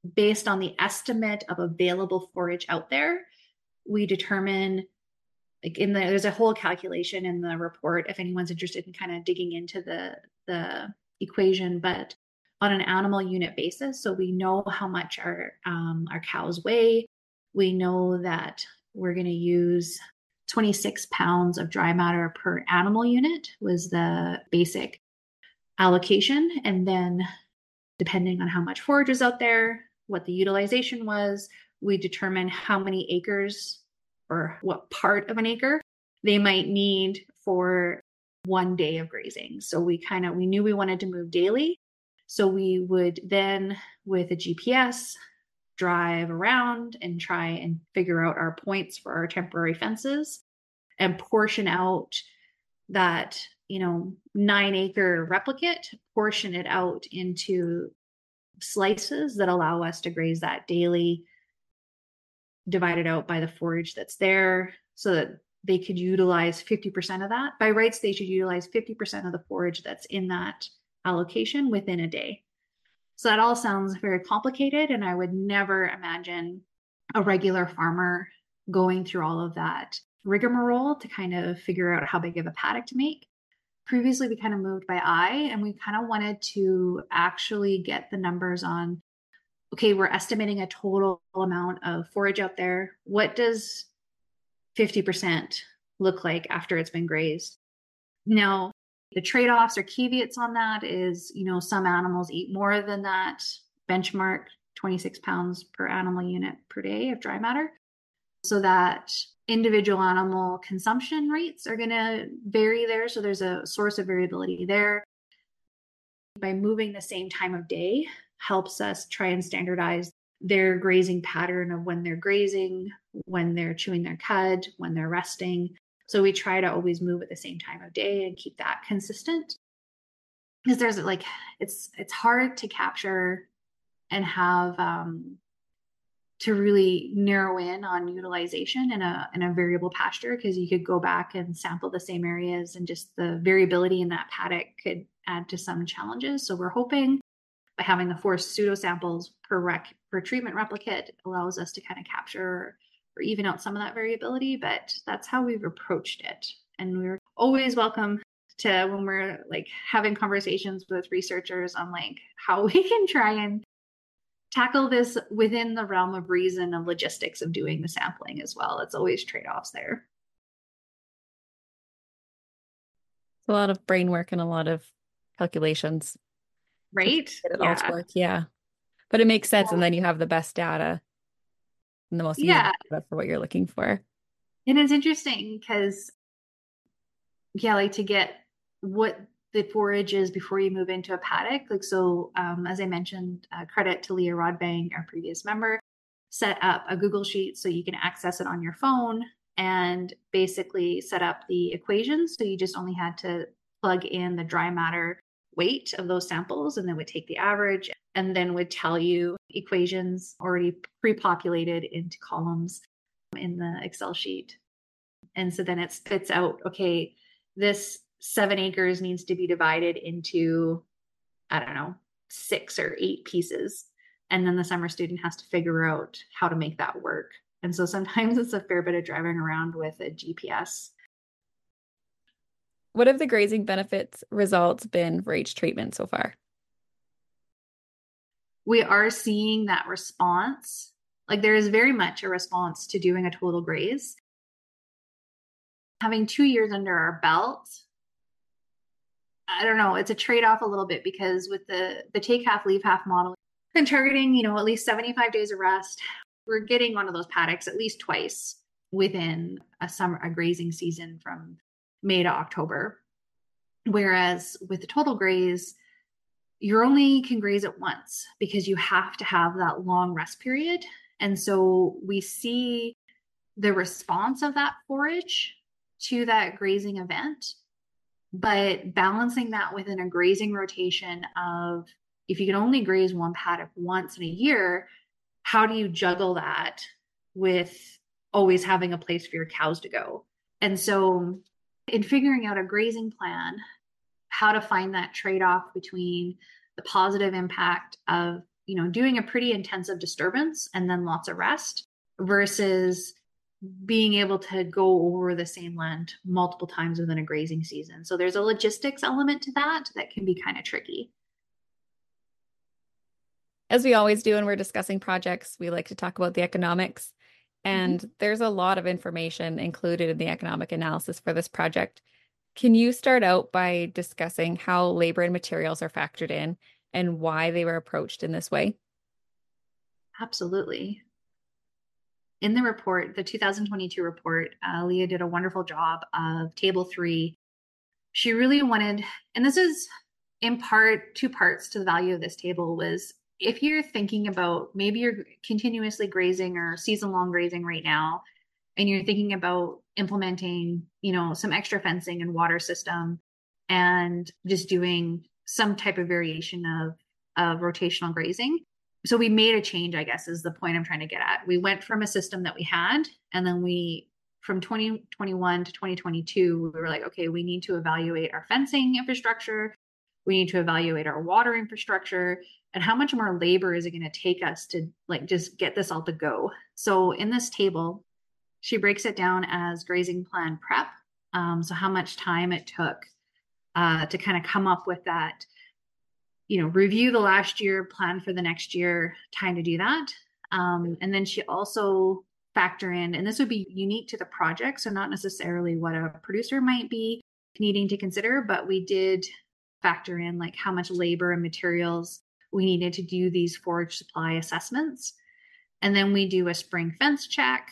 based on the estimate of available forage out there, we determine, like in the, there's a whole calculation in the report if anyone's interested in kind of digging into the, the equation, but on an animal unit basis. So we know how much our, um, our cows weigh. We know that we're going to use twenty-six pounds of dry matter per animal unit was the basic allocation. And then depending on how much forage is out there, what the utilization was, we determine how many acres or what part of an acre they might need for one day of grazing. So we kind of, we knew we wanted to move daily. So we would then, with a G P S, drive around and try and figure out our points for our temporary fences and portion out that, you know, nine acre replicate, portion it out into slices that allow us to graze that daily, divided out by the forage that's there, so that they could utilize fifty percent of that. By rights, they should utilize fifty percent of the forage that's in that allocation within a day. So that all sounds very complicated, and I would never imagine a regular farmer going through all of that rigmarole to kind of figure out how big of a paddock to make. Previously, we kind of moved by eye, and we kind of wanted to actually get the numbers on, okay, we're estimating a total amount of forage out there. What does fifty percent look like after it's been grazed? Now, the trade-offs or caveats on that is, you know, some animals eat more than that benchmark twenty-six pounds per animal unit per day of dry matter. So that individual animal consumption rates are going to vary there. So there's a source of variability there. By moving the same time of day helps us try and standardize their grazing pattern of when they're grazing, when they're chewing their cud, when they're resting. So we try to always move at the same time of day and keep that consistent. Because there's like, it's it's hard to capture and have um, to really narrow in on utilization in a in a variable pasture, because you could go back and sample the same areas and just the variability in that paddock could add to some challenges. So we're hoping by having the four pseudo samples per rec per treatment replicate allows us to kind of capture or even out some of that variability, but that's how we've approached it. And we're always welcome to, when we're like having conversations with researchers on like how we can try and tackle this within the realm of reason of logistics of doing the sampling as well. It's always trade-offs there. It's a lot of brain work and a lot of calculations. Right? Get it Yeah. all to work. Yeah. But it makes sense. Yeah. And then you have the best data and the most yeah. data for what you're looking for. And it's interesting because, yeah, like to get what the forage is before you move into a paddock. Like, so um, as I mentioned, uh, credit to Leah Rodbang, our previous member, set up a Google Sheet so you can access it on your phone and basically set up the equations. So you just only had to plug in the dry matter weight of those samples, and then would take the average and then would tell you equations already pre-populated into columns in the Excel sheet. And so then it spits out, okay, this seven acres needs to be divided into, I don't know, six or eight pieces. And then the summer student has to figure out how to make that work. And so sometimes it's a fair bit of driving around with a G P S. What have the grazing benefits results been for each treatment so far? We are seeing that response. Like there is very much a response to doing a total graze. Having two years under our belt, I don't know, it's a trade-off a little bit, because with the, the take half, leave half model and targeting, you know, at least seventy-five days of rest, we're getting one of those paddocks at least twice within a summer, a grazing season from May to October. Whereas with the total graze, you only can graze it once because you have to have that long rest period. And so we see the response of that forage to that grazing event, but balancing that within a grazing rotation of, if you can only graze one paddock once in a year, how do you juggle that with always having a place for your cows to go? And so in figuring out a grazing plan, how to find that trade-off between the positive impact of you know, doing a pretty intensive disturbance and then lots of rest versus being able to go over the same land multiple times within a grazing season. So there's a logistics element to that that can be kind of tricky. As we always do when we're discussing projects, we like to talk about the economics. And Mm-hmm. there's a lot of information included in the economic analysis for this project. Can you start out by discussing how labor and materials are factored in and why they were approached in this way? Absolutely. In the report, the two thousand twenty-two report, uh, Leah did a wonderful job of table three. She really wanted, and this is in part, two parts to the value of this table was if you're thinking about maybe you're continuously grazing or season long grazing right now, and you're thinking about implementing, you know, some extra fencing and water system and just doing some type of variation of, of rotational grazing. So we made a change, I guess, is the point I'm trying to get at. We went from a system that we had, and then we, from twenty twenty-one to twenty twenty-two, we were like, okay, we need to evaluate our fencing infrastructure. We need to evaluate our water infrastructure and how much more labor is it going to take us to like just get this all to go. So in this table, she breaks it down as grazing plan prep. Um, so how much time it took uh, to kind of come up with that, you know, review the last year, plan for the next year, time to do that. Um, and then she also factor in, and this would be unique to the project, so not necessarily what a producer might be needing to consider, but we did factor in like how much labor and materials we needed to do these forage supply assessments. And then we do a spring fence check,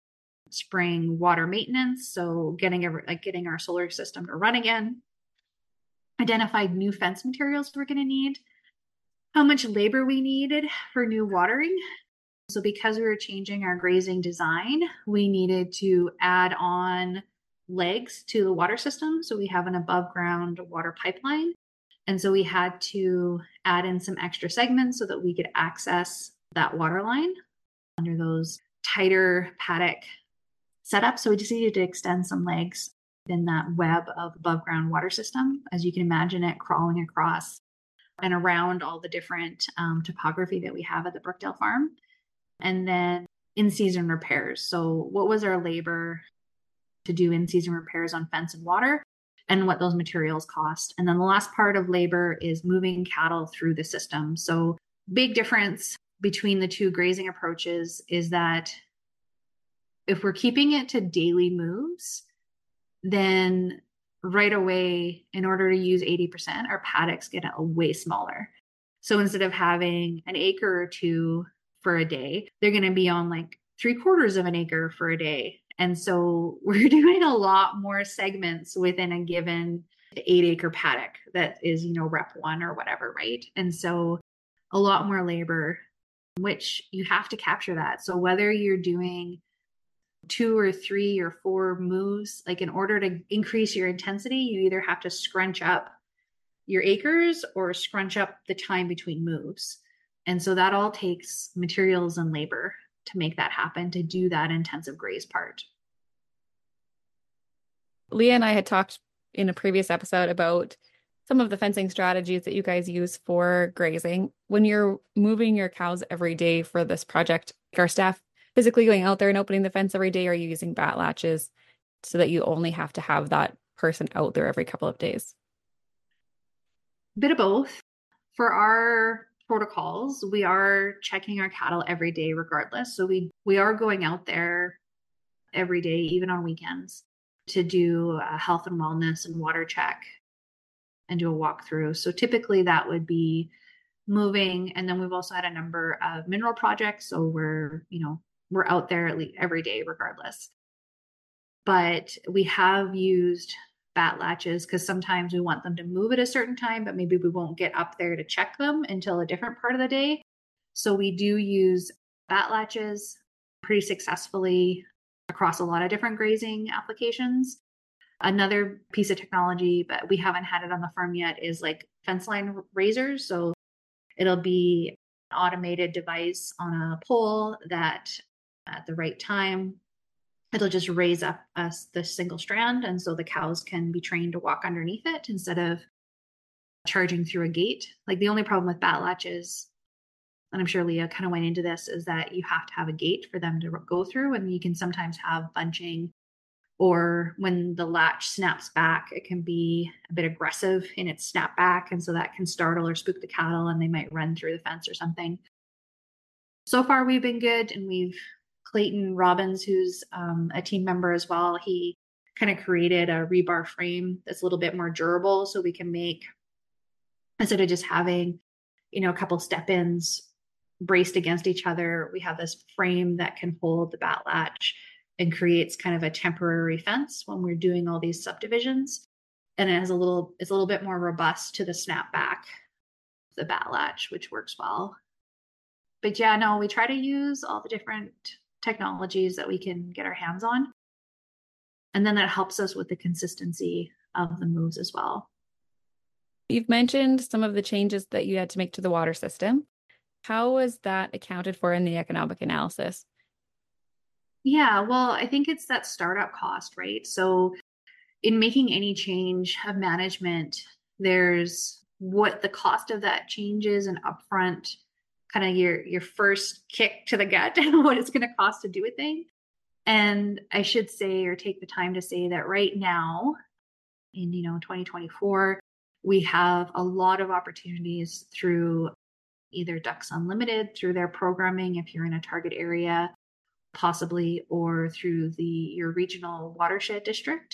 spring water maintenance, so getting a, like getting our solar system to run again, identified new fence materials we're going to need, how much labor we needed for new watering. So because we were changing our grazing design, we needed to add on legs to the water system. So we have an above ground water pipeline. And so we had to add in some extra segments so that we could access that water line under those tighter paddock setups. So we just needed to extend some legs in that web of above ground water system, as you can imagine it crawling across and around all the different um, topography that we have at the Brookdale farm. And then in-season repairs. So what was our labor to do in-season repairs on fence and water and what those materials cost. And then the last part of labor is moving cattle through the system. So big difference between the two grazing approaches is that if we're keeping it to daily moves, then right away, in order to use eighty percent, our paddocks get way smaller. So instead of having an acre or two for a day, they're going to be on like three quarters of an acre for a day. And so we're doing a lot more segments within a given eight acre paddock that is, you know, rep one or whatever, right? And so a lot more labor, which you have to capture that. So whether you're doing two or three or four moves, like in order to increase your intensity, you either have to scrunch up your acres or scrunch up the time between moves. And so that all takes materials and labor to make that happen, to do that intensive graze part. Leah and I had talked in a previous episode about some of the fencing strategies that you guys use for grazing. When you're moving your cows every day for this project, are staff physically going out there and opening the fence every day? Or are you using bat latches so that you only have to have that person out there every couple of days? A bit of both. For our protocols, we are checking our cattle every day regardless. So we we are going out there every day, even on weekends, to do a health and wellness and water check and do a walkthrough. So typically that would be moving. And then we've also had a number of mineral projects. So we're, you know, we're out there at least every day regardless. But we have used bat latches because sometimes we want them to move at a certain time, but maybe we won't get up there to check them until a different part of the day. So we do use bat latches pretty successfully across a lot of different grazing applications. Another piece of technology, but we haven't had it on the farm yet, is like fence line raisers. So it'll be an automated device on a pole that at the right time, it'll just raise up us the single strand. And so the cows can be trained to walk underneath it instead of charging through a gate. Like the only problem with bat latches, and I'm sure Leah kind of went into this, is that you have to have a gate for them to go through, and you can sometimes have bunching, or when the latch snaps back, it can be a bit aggressive in its snap back. And so that can startle or spook the cattle and they might run through the fence or something. So far, we've been good. And we've, Clayton Robbins, who's um, a team member as well, he kind of created a rebar frame that's a little bit more durable. So we can make, instead of just having, you know, a couple step-ins braced against each other, we have this frame that can hold the bat latch and creates kind of a temporary fence when we're doing all these subdivisions. And it has a little, it's a little bit more robust to the snapback, the bat latch, which works well. But yeah, no, we try to use all the different technologies that we can get our hands on. And then that helps us with the consistency of the moves as well. You've mentioned some of the changes that you had to make to the water system. How was that accounted for in the economic analysis? Yeah, well, I think it's that startup cost, right? So in making any change of management, there's what the cost of that change is, and upfront, kind of your your first kick to the gut, what it's going to cost to do a thing. And I should say, or take the time to say, that right now in, you know, twenty twenty-four, we have a lot of opportunities through either Ducks Unlimited, through their programming, if you're in a target area, possibly, or through the your regional watershed district.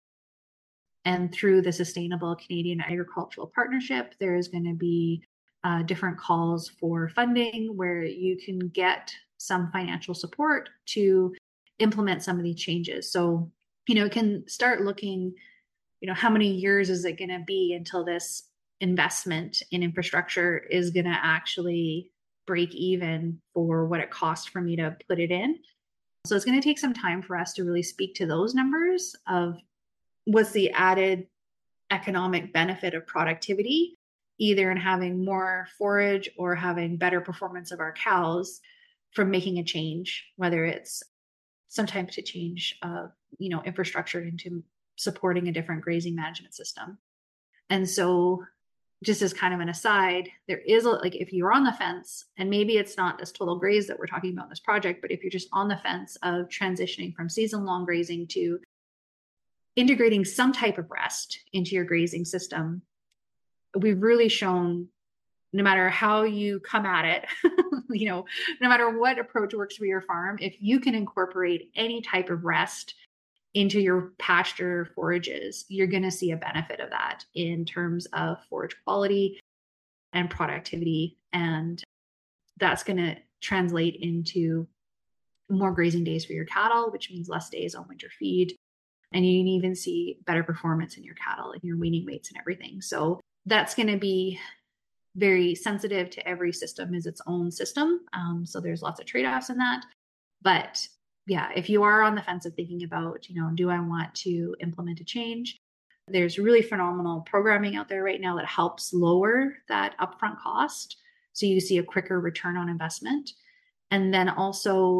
And through the Sustainable Canadian Agricultural Partnership, there is going to be uh, different calls for funding where you can get some financial support to implement some of these changes. So, you know, it can start looking, you know, how many years is it going to be until this investment in infrastructure is going to actually break even for what it costs for me to put it in. So it's going to take some time for us to really speak to those numbers of what's the added economic benefit of productivity, either in having more forage or having better performance of our cows from making a change, whether it's sometimes to change, uh, you know, infrastructure into supporting a different grazing management system. And so just as kind of an aside, there is a, like, if you're on the fence, and maybe it's not this total graze that we're talking about in this project, but if you're just on the fence of transitioning from season long grazing to integrating some type of rest into your grazing system, we've really shown, no matter how you come at it, you know, no matter what approach works for your farm, if you can incorporate any type of rest into your pasture forages, you're going to see a benefit of that in terms of forage quality and productivity. And that's going to translate into more grazing days for your cattle, which means less days on winter feed. And you can even see better performance in your cattle and your weaning weights and everything. So that's going to be very sensitive to every system is its own system. Um, so there's lots of trade-offs in that. But yeah, if you are on the fence of thinking about, you know, do I want to implement a change? There's really phenomenal programming out there right now that helps lower that upfront cost. So you see a quicker return on investment. And then also,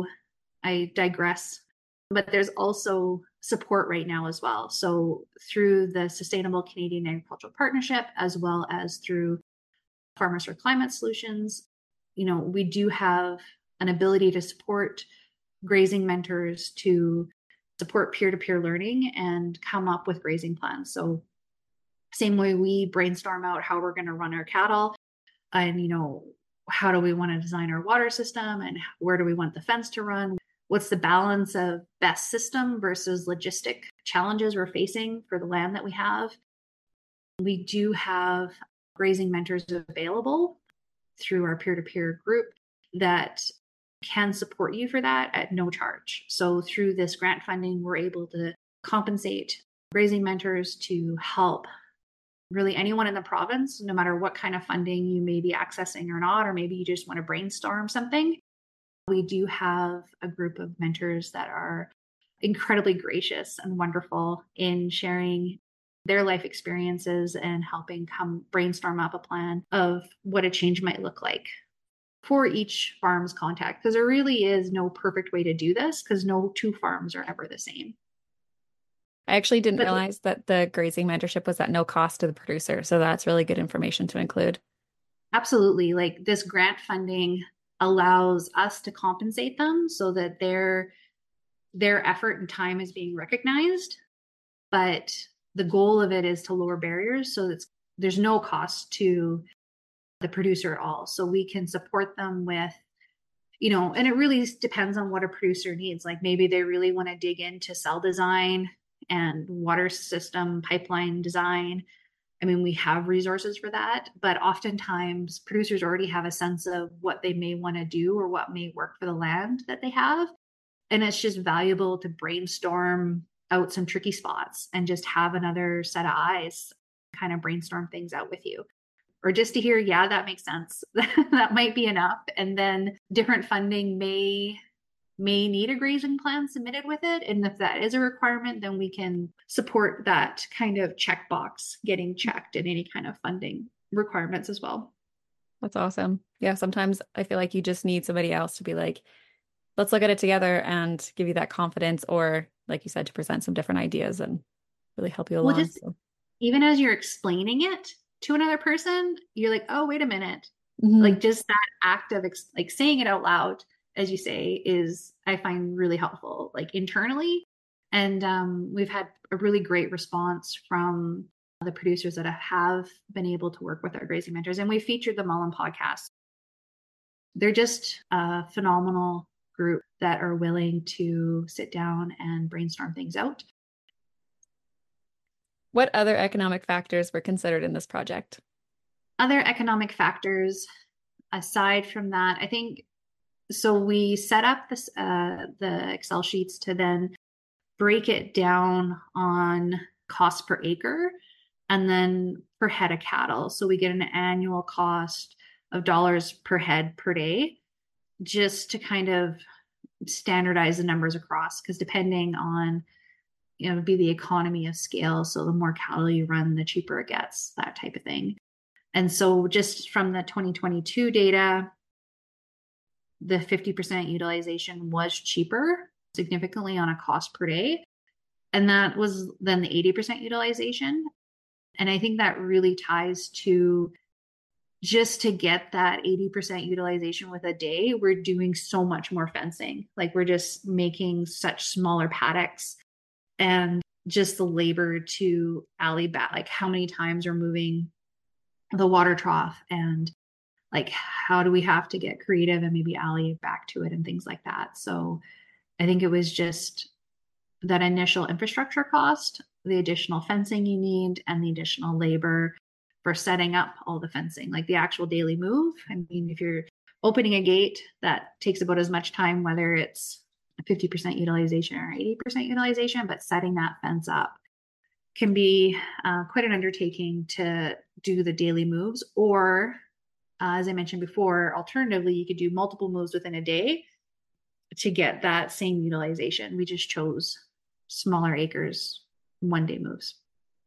I digress, but there's also support right now as well. So through the Sustainable Canadian Agricultural Partnership, as well as through Farmers for Climate Solutions, you know, we do have an ability to support grazing mentors to support peer-to-peer learning and come up with grazing plans. So same way we brainstorm out how we're going to run our cattle, and, you know, how do we want to design our water system, and where do we want the fence to run? What's the balance of best system versus logistic challenges we're facing for the land that we have? We do have grazing mentors available through our peer-to-peer group that can support you for that at no charge. So through this grant funding, we're able to compensate grazing mentors to help really anyone in the province, no matter what kind of funding you may be accessing or not, or maybe you just want to brainstorm something. We do have a group of mentors that are incredibly gracious and wonderful in sharing their life experiences and helping come brainstorm up a plan of what a change might look like for each farm's contact, because there really is no perfect way to do this, because no two farms are ever the same. I actually didn't But realize that the grazing mentorship was at no cost to the producer. So that's really good information to include. Absolutely. Like this grant funding allows us to compensate them so that their their effort and time is being recognized. But the goal of it is to lower barriers so that there's no cost to the producer at all. So we can support them with, you know, and it really depends on what a producer needs. Like maybe they really want to dig into cell design and water system pipeline design. I mean, we have resources for that, but oftentimes producers already have a sense of what they may want to do or what may work for the land that they have. And it's just valuable to brainstorm out some tricky spots and just have another set of eyes kind of brainstorm things out with you. Or just to hear, yeah, that makes sense. That might be enough. And then different funding may may need a grazing plan submitted with it. And if that is a requirement, then we can support that kind of checkbox getting checked in any kind of funding requirements as well. That's awesome. Yeah, sometimes I feel like you just need somebody else to be like, let's look at it together and give you that confidence, or like you said, to present some different ideas and really help you along. Well, just, so. Even as you're explaining it to another person, you're like, oh, wait a minute. Mm-hmm. Like just that act of ex- like saying it out loud, as you say, is, I find really helpful, like internally. And um, we've had a really great response from the producers that have been able to work with our grazing mentors. And we featured them all in podcasts. They're just a phenomenal group that are willing to sit down and brainstorm things out. What other economic factors were considered in this project? Other economic factors, aside from that, I think, so we set up this, uh, the Excel sheets to then break it down on cost per acre and then per head of cattle. So we get an annual cost of dollars per head per day, just to kind of standardize the numbers across, because depending on, you know, it'd be the economy of scale. So the more cattle you run, the cheaper it gets, that type of thing. And so just from the twenty twenty-two data, the fifty percent utilization was cheaper significantly on a cost per day. And that was then the eighty percent utilization. And I think that really ties to just to get that eighty percent utilization with a day, we're doing so much more fencing. Like we're just making such smaller paddocks, and just the labor to alley back, like how many times are moving the water trough, and like how do we have to get creative and maybe alley back to it and things like that. So I think it was just that initial infrastructure cost, the additional fencing you need, and the additional labor for setting up all the fencing, like the actual daily move. I mean, if you're opening a gate, that takes about as much time, whether it's fifty percent utilization or eighty percent utilization, but setting that fence up can be uh, quite an undertaking to do the daily moves. Or uh, as I mentioned before, alternatively, you could do multiple moves within a day to get that same utilization. We just chose smaller acres, one day moves.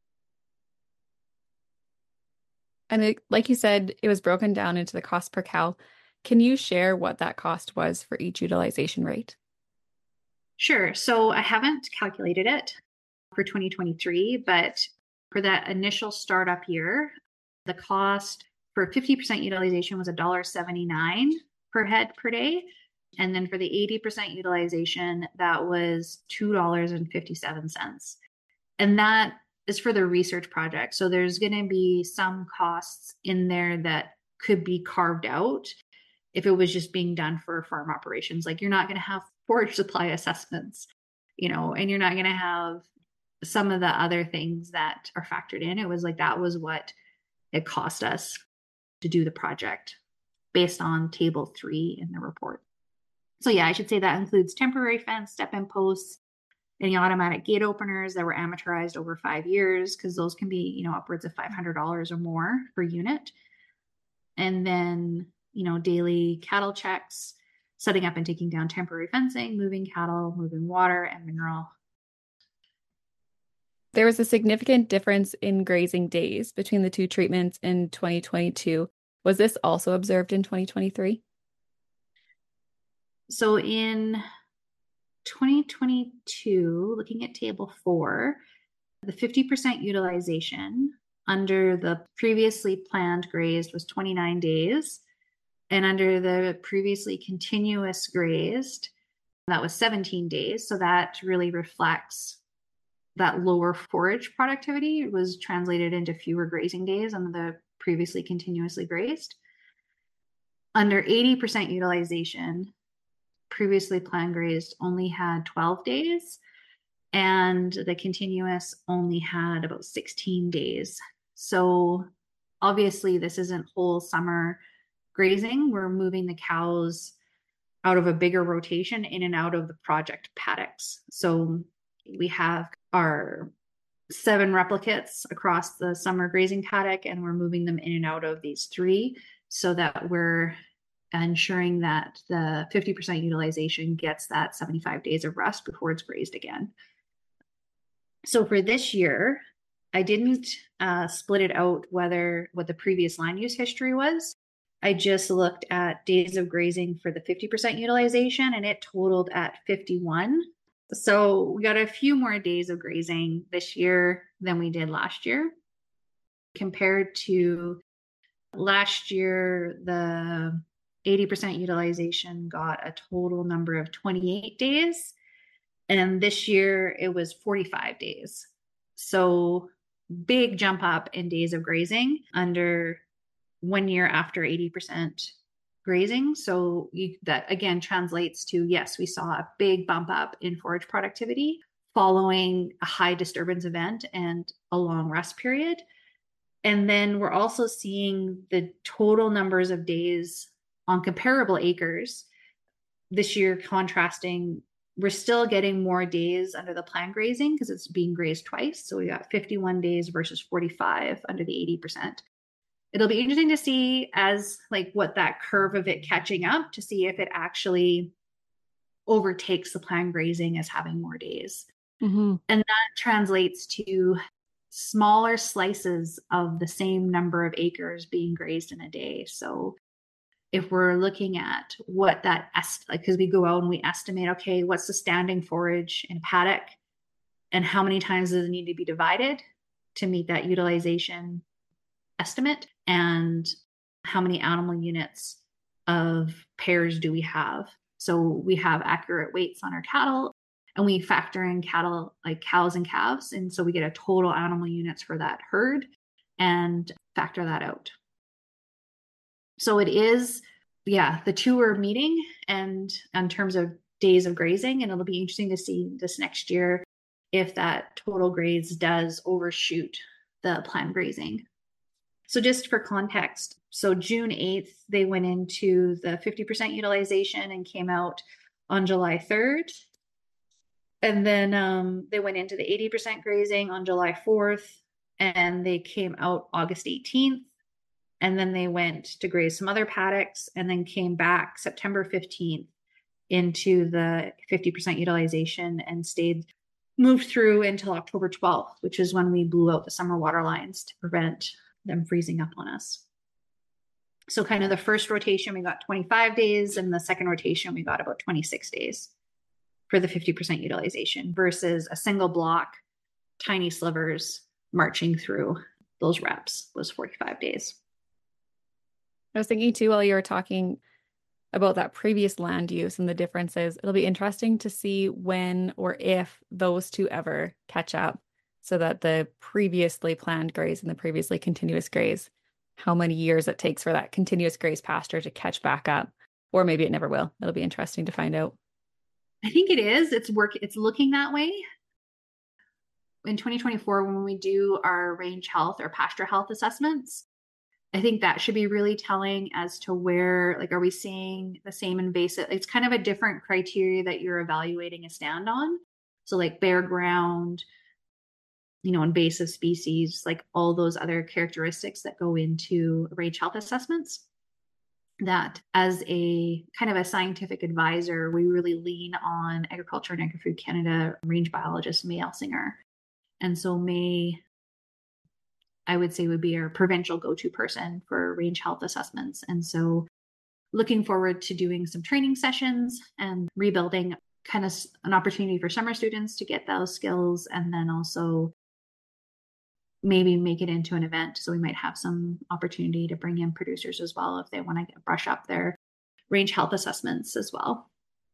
And it, like you said, it was broken down into the cost per cow. Can you share what that cost was for each utilization rate? Sure. So I haven't calculated it for twenty twenty-three, but for that initial startup year, the cost for fifty percent utilization was one dollar seventy-nine per head per day. And then for the eighty percent utilization, that was two dollars and fifty-seven cents. And that is for the research project. So there's going to be some costs in there that could be carved out if it was just being done for farm operations. Like you're not going to have forage supply assessments, you know, and you're not going to have some of the other things that are factored in. It was like, that was what it cost us to do the project based on table three in the report. So yeah, I should say that includes temporary fence, step-in posts, any automatic gate openers that were amortized over five years, because those can be, you know, upwards of five hundred dollars or more per unit. And then, you know, daily cattle checks, setting up and taking down temporary fencing, moving cattle, moving water and mineral. There was a significant difference in grazing days between the two treatments in twenty twenty-two. Was this also observed in twenty twenty-three? So in twenty twenty-two, looking at table four, the fifty percent utilization under the previously planned grazed was twenty-nine days. And under the previously continuous grazed, that was seventeen days. So that really reflects that lower forage productivity. It was translated into fewer grazing days under the previously continuously grazed. Under eighty percent utilization, previously planned grazed only had twelve days, and the continuous only had about sixteen days. So obviously this isn't whole summer grazing. We're moving the cows out of a bigger rotation in and out of the project paddocks. So we have our seven replicates across the summer grazing paddock, and we're moving them in and out of these three so that we're ensuring that the fifty percent utilization gets that seventy-five days of rest before it's grazed again. So for this year, I didn't uh, split it out whether what the previous land use history was. I just looked at days of grazing for the fifty percent utilization, and it totaled at fifty-one. So we got a few more days of grazing this year than we did last year. Compared to last year, the eighty percent utilization got a total number of twenty-eight days. And this year it was forty-five days. So big jump up in days of grazing under one year after eighty percent grazing. So you, that again translates to, yes, we saw a big bump up in forage productivity following a high disturbance event and a long rest period. And then we're also seeing the total numbers of days on comparable acres this year contrasting. We're still getting more days under the planned grazing because it's being grazed twice. So we got fifty-one days versus forty-five under the eighty percent. It'll be interesting to see as like what that curve of it catching up to see if it actually overtakes the planned grazing as having more days. Mm-hmm. And that translates to smaller slices of the same number of acres being grazed in a day. So if we're looking at what that, est- like, because we go out and we estimate, okay, what's the standing forage in a paddock and how many times does it need to be divided to meet that utilization estimate, and how many animal units of pairs do we have? So we have accurate weights on our cattle, and we factor in cattle like cows and calves. And so we get a total animal units for that herd and factor that out. So it is, yeah, the two are meeting, and in terms of days of grazing, and it'll be interesting to see this next year if that total graze does overshoot the planned grazing. So just for context, so June eighth, they went into the fifty percent utilization and came out on July third. And then um, they went into the eighty percent grazing on July fourth, and they came out August eighteenth. And then they went to graze some other paddocks and then came back September fifteenth into the fifty percent utilization and stayed, moved through until October twelfth, which is when we blew out the summer water lines to prevent them freezing up on us. So kind of the first rotation, we got twenty-five days, and the second rotation, we got about twenty-six days for the fifty percent utilization versus a single block, tiny slivers marching through those reps was forty-five days. I was thinking too, while you were talking about that previous land use and the differences, it'll be interesting to see when or if those two ever catch up, so that the previously planned graze and the previously continuous graze, how many years it takes for that continuous graze pasture to catch back up, or maybe it never will. It'll be interesting to find out. I think it is. It's work. It's looking that way. In twenty twenty-four, when we do our range health or pasture health assessments, I think that should be really telling as to where, like, are we seeing the same invasive? It's kind of a different criteria that you're evaluating a stand on. So like bare ground, you know, invasive species, like all those other characteristics that go into range health assessments, that as a kind of a scientific advisor, we really lean on Agriculture and Agri-Food Canada range biologist May Elsinger. And so May, I would say, would be our provincial go-to person for range health assessments. And so looking forward to doing some training sessions and rebuilding kind of an opportunity for summer students to get those skills. And then also maybe make it into an event. So we might have some opportunity to bring in producers as well if they want to brush up their range health assessments as well.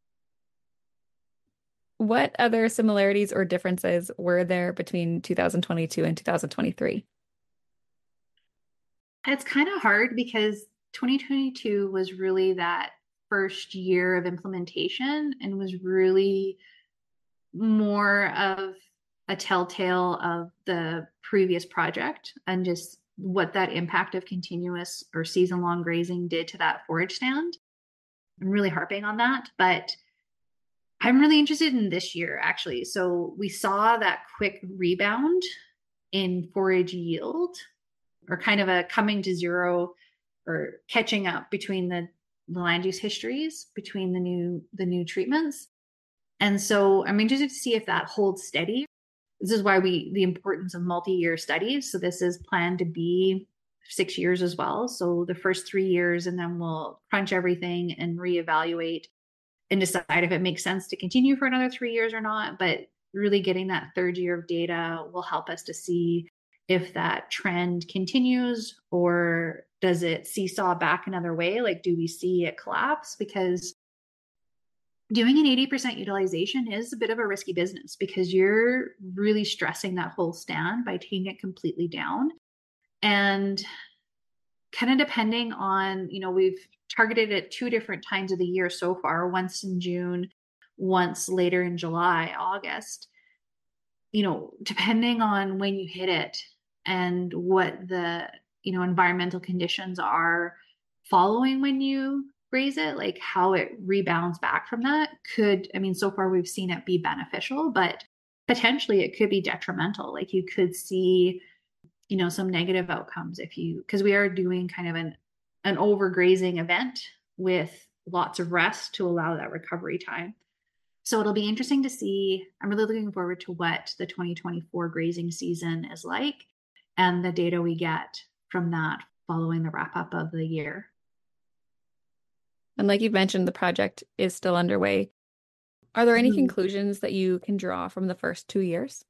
What other similarities or differences were there between two thousand twenty-two and two thousand twenty-three? It's kind of hard because twenty twenty-two was really that first year of implementation and was really more of a telltale of the previous project and just what that impact of continuous or season long grazing did to that forage stand. I'm really harping on that, but I'm really interested in this year actually. So we saw that quick rebound in forage yield, or kind of a coming to zero or catching up between the, the land use histories between the new the new treatments. And so I'm interested to see if that holds steady. This is why we the importance of multi-year studies. So this is planned to be six years as well. So the first three years, and then we'll crunch everything and reevaluate and decide if it makes sense to continue for another three years or not. But really getting that third year of data will help us to see if that trend continues or does it seesaw back another way? Like, do we see it collapse? Because doing an eighty percent utilization is a bit of a risky business because you're really stressing that whole stand by taking it completely down. And kind of depending on, you know, we've targeted it two different times of the year so far, once in June, once later in July, August. You know, depending on when you hit it and what the, you know, environmental conditions are following when you raise it, like how it rebounds back from that could, I mean, so far we've seen it be beneficial, but potentially it could be detrimental. Like you could see, you know, some negative outcomes if you, because we are doing kind of an, an overgrazing event with lots of rest to allow that recovery time. So it'll be interesting to see. I'm really looking forward to what the twenty twenty-four grazing season is like and the data we get from that following the wrap up of the year. And like you mentioned, the project is still underway. Are there any Mm-hmm. conclusions that you can draw from the first two years?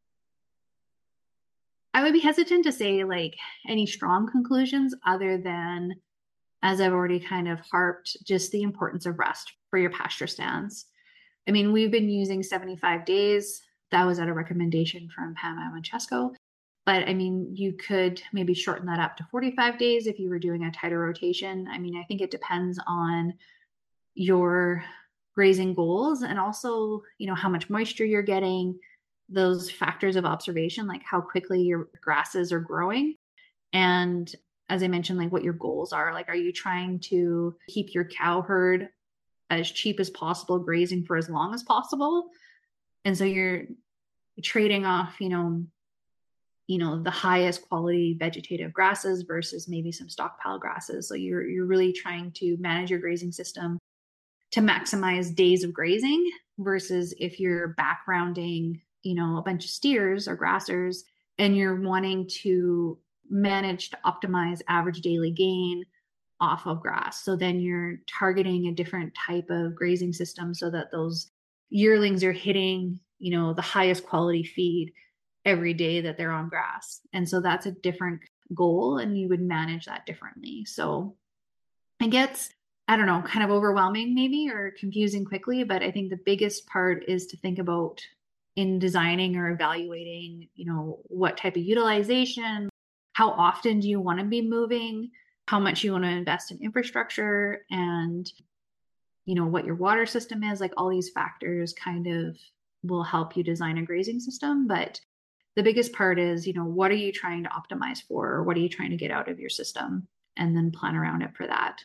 I would be hesitant to say like any strong conclusions other than, as I've already kind of harped, just the importance of rest for your pasture stands. I mean, we've been using seventy-five days. That was at a recommendation from Pam Francesco. But I mean, you could maybe shorten that up to forty-five days if you were doing a tighter rotation. I mean, I think it depends on your grazing goals and also, you know, how much moisture you're getting, those factors of observation, like how quickly your grasses are growing. And as I mentioned, like what your goals are. Like, are you trying to keep your cow herd as cheap as possible, grazing for as long as possible? And so you're trading off, you know, you know, the highest quality vegetative grasses versus maybe some stockpile grasses. So you're you're really trying to manage your grazing system to maximize days of grazing versus if you're backgrounding, you know, a bunch of steers or grassers and you're wanting to manage to optimize average daily gain off of grass. So then you're targeting a different type of grazing system so that those yearlings are hitting, you know, the highest quality feed every day that they're on grass. And so that's a different goal and you would manage that differently. So it gets, I don't know, kind of overwhelming maybe or confusing quickly, but I think the biggest part is to think about in designing or evaluating, you know, what type of utilization, how often do you want to be moving, how much you want to invest in infrastructure, and, you know, what your water system is. Like all these factors kind of will help you design a grazing system. But the biggest part is, you know, what are you trying to optimize for? Or what are you trying to get out of your system? And then plan around it for that.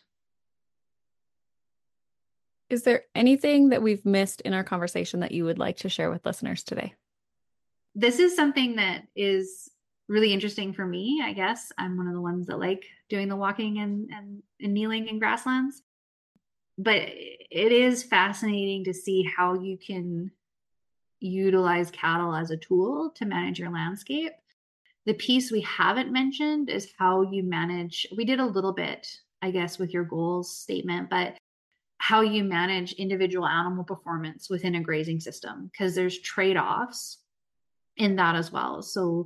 Is there anything that we've missed in our conversation that you would like to share with listeners today? This is something that is really interesting for me. I guess I'm one of the ones that like doing the walking and, and, and kneeling in grasslands. But it is fascinating to see how you can utilize cattle as a tool to manage your landscape. The piece we haven't mentioned is how you manage, we did a little bit, I guess, with your goals statement, but how you manage individual animal performance within a grazing system, because there's trade-offs in that as well. So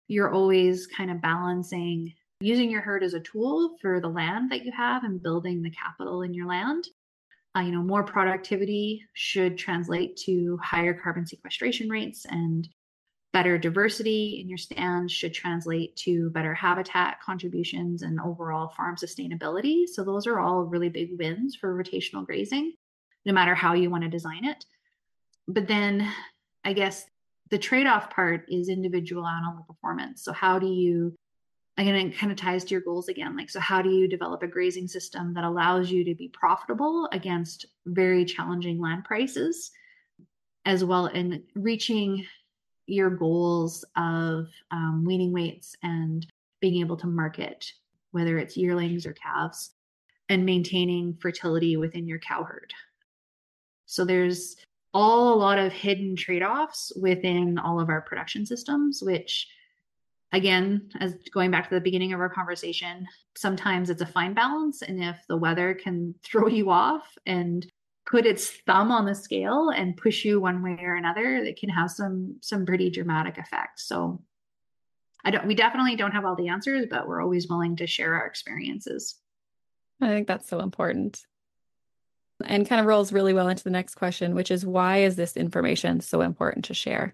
you're always kind of balancing using your herd as a tool for the land that you have and building the capital in your land. Uh, you know, more productivity should translate to higher carbon sequestration rates, and better diversity in your stands should translate to better habitat contributions and overall farm sustainability. So those are all really big wins for rotational grazing, no matter how you want to design it. But then I guess the trade-off part is individual animal performance. So how do you, again, it kind of ties to your goals again. Like, so how do you develop a grazing system that allows you to be profitable against very challenging land prices, as well in reaching your goals of um, weaning weights and being able to market, whether it's yearlings or calves, and maintaining fertility within your cow herd. So there's all a lot of hidden trade-offs within all of our production systems, which, again, as going back to the beginning of our conversation, sometimes it's a fine balance. And if the weather can throw you off and put its thumb on the scale and push you one way or another, it can have some some pretty dramatic effects. So I don't we definitely don't have all the answers, but we're always willing to share our experiences. I think that's so important. And kind of rolls really well into the next question, which is, why is this information so important to share?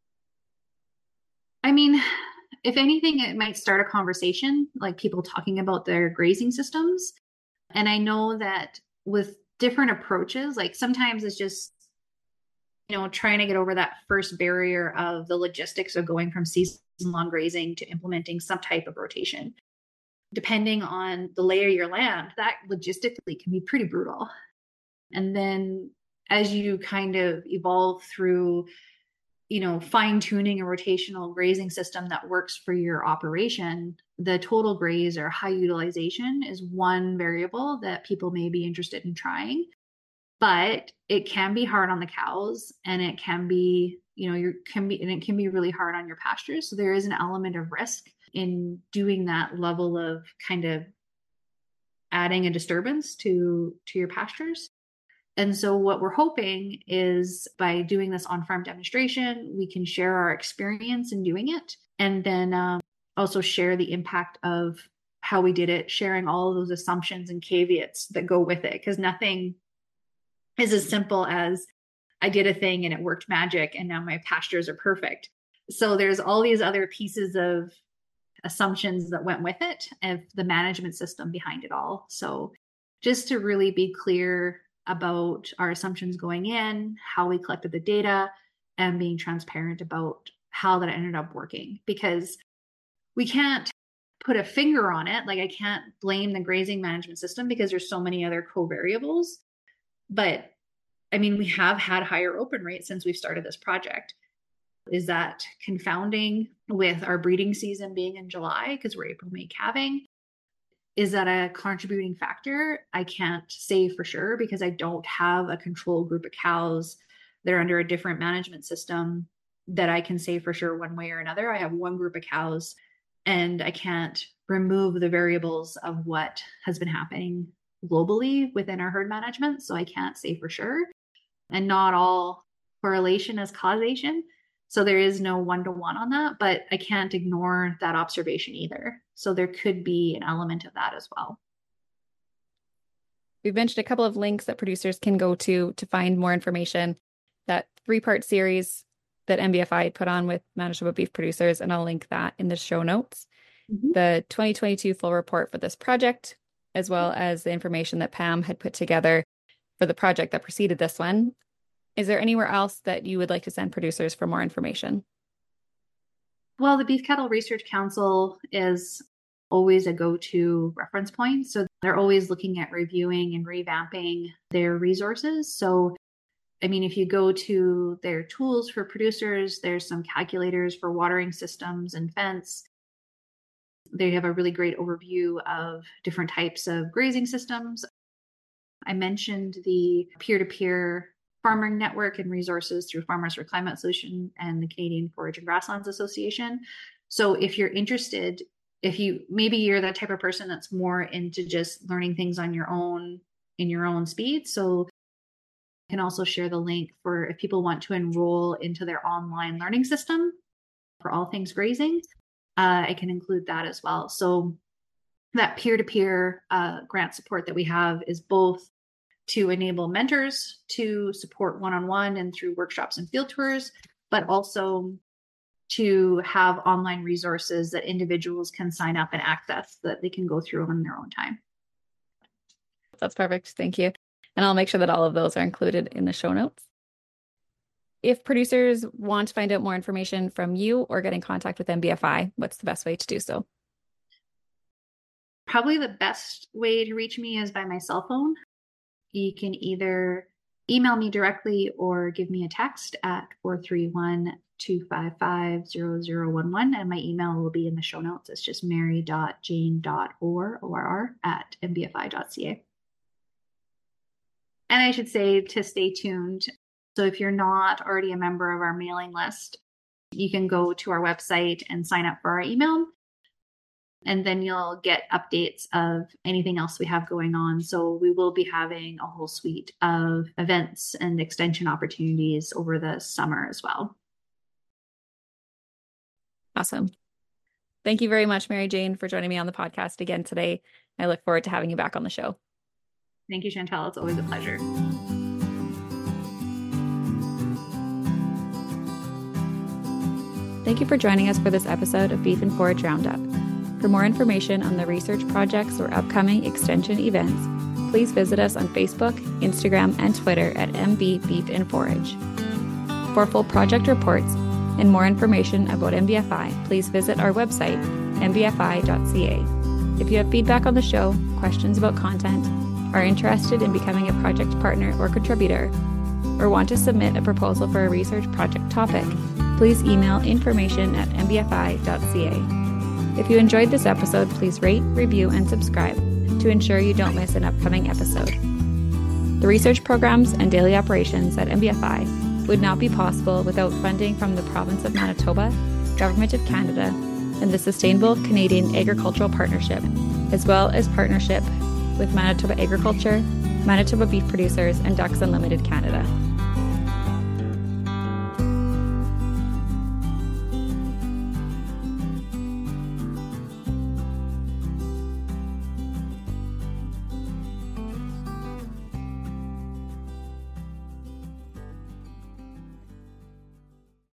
I mean, if anything, it might start a conversation, like people talking about their grazing systems. And I know that with different approaches, like sometimes it's just, you know, trying to get over that first barrier of the logistics of going from season-long grazing to implementing some type of rotation. Depending on the lay of your land, that logistically can be pretty brutal. And then as you kind of evolve through, you know, fine-tuning a rotational grazing system that works for your operation, the total graze or high utilization is one variable that people may be interested in trying. But it can be hard on the cows, and it can be, you know, you can be, and it can be really hard on your pastures. So there is an element of risk in doing that level of kind of adding a disturbance to to your pastures. And so what we're hoping is by doing this on-farm demonstration, we can share our experience in doing it, and then um, also share the impact of how we did it, sharing all of those assumptions and caveats that go with it, because nothing is as simple as I did a thing and it worked magic and now my pastures are perfect. So there's all these other pieces of assumptions that went with it and the management system behind it all. So just to really be clear about our assumptions going in, how we collected the data, and being transparent about how that ended up working, because we can't put a finger on it. Like, I can't blame the grazing management system because there's so many other co-variables. But I mean, we have had higher open rates since we've started this project. Is that confounding with our breeding season being in July because we're April, May calving? Is that a contributing factor? I can't say for sure because I don't have a control group of cows that are under a different management system that I can say for sure one way or another. I have one group of cows, and I can't remove the variables of what has been happening globally within our herd management. So I can't say for sure. And not all correlation is causation. So there is no one-to-one on that, but I can't ignore that observation either. So there could be an element of that as well. We've mentioned a couple of links that producers can go to to find more information. That three-part series that M B F I put on with Manitoba beef producers, and I'll link that in the show notes. Mm-hmm. The twenty twenty-two full report for this project, as well as the information that Pam had put together for the project that preceded this one. Is there anywhere else that you would like to send producers for more information? Well, the Beef Cattle Research Council is always a go-to reference point. So they're always looking at reviewing and revamping their resources. So, I mean, if you go to their tools for producers, there's some calculators for watering systems and fence. They have a really great overview of different types of grazing systems. I mentioned the peer-to-peer farming network and resources through Farmers for Climate Solution and the Canadian Forage and Grasslands Association. So if you're interested, if you, maybe you're that type of person that's more into just learning things on your own, in your own speed. So I can also share the link for if people want to enroll into their online learning system for all things grazing. uh, I can include that as well. So that peer-to-peer uh, grant support that we have is both to enable mentors to support one-on-one and through workshops and field tours, but also to have online resources that individuals can sign up and access that they can go through on their own time. That's perfect. Thank you. And I'll make sure that all of those are included in the show notes. If producers want to find out more information from you or get in contact with M B F I, what's the best way to do so? Probably the best way to reach me is by my cell phone. You can either email me directly or give me a text at four three one, two five five, zero zero one one. And my email will be in the show notes. It's just mary dot jane dot orr, O R R, at m b f i dot c a. And I should say to stay tuned. So if you're not already a member of our mailing list, you can go to our website and sign up for our email. And then you'll get updates of anything else we have going on. So we will be having a whole suite of events and extension opportunities over the summer as well. Awesome. Thank you very much, Mary Jane, for joining me on the podcast again today. I look forward to having you back on the show. Thank you, Chantal. It's always a pleasure. Thank you for joining us for this episode of Beef and Forage Roundup. For more information on the research projects or upcoming extension events, please visit us on Facebook, Instagram, and Twitter at M B Beef and Forage. For full project reports and more information about M B F I, please visit our website, m b f i dot c a. If you have feedback on the show, questions about content, are interested in becoming a project partner or contributor, or want to submit a proposal for a research project topic, please email information at m b f i dot c a. If you enjoyed this episode, please rate, review, and subscribe to ensure you don't miss an upcoming episode. The research programs and daily operations at M B F I would not be possible without funding from the Province of Manitoba, Government of Canada, and the Sustainable Canadian Agricultural Partnership, as well as partnership with Manitoba Agriculture, Manitoba Beef Producers, and Ducks Unlimited Canada.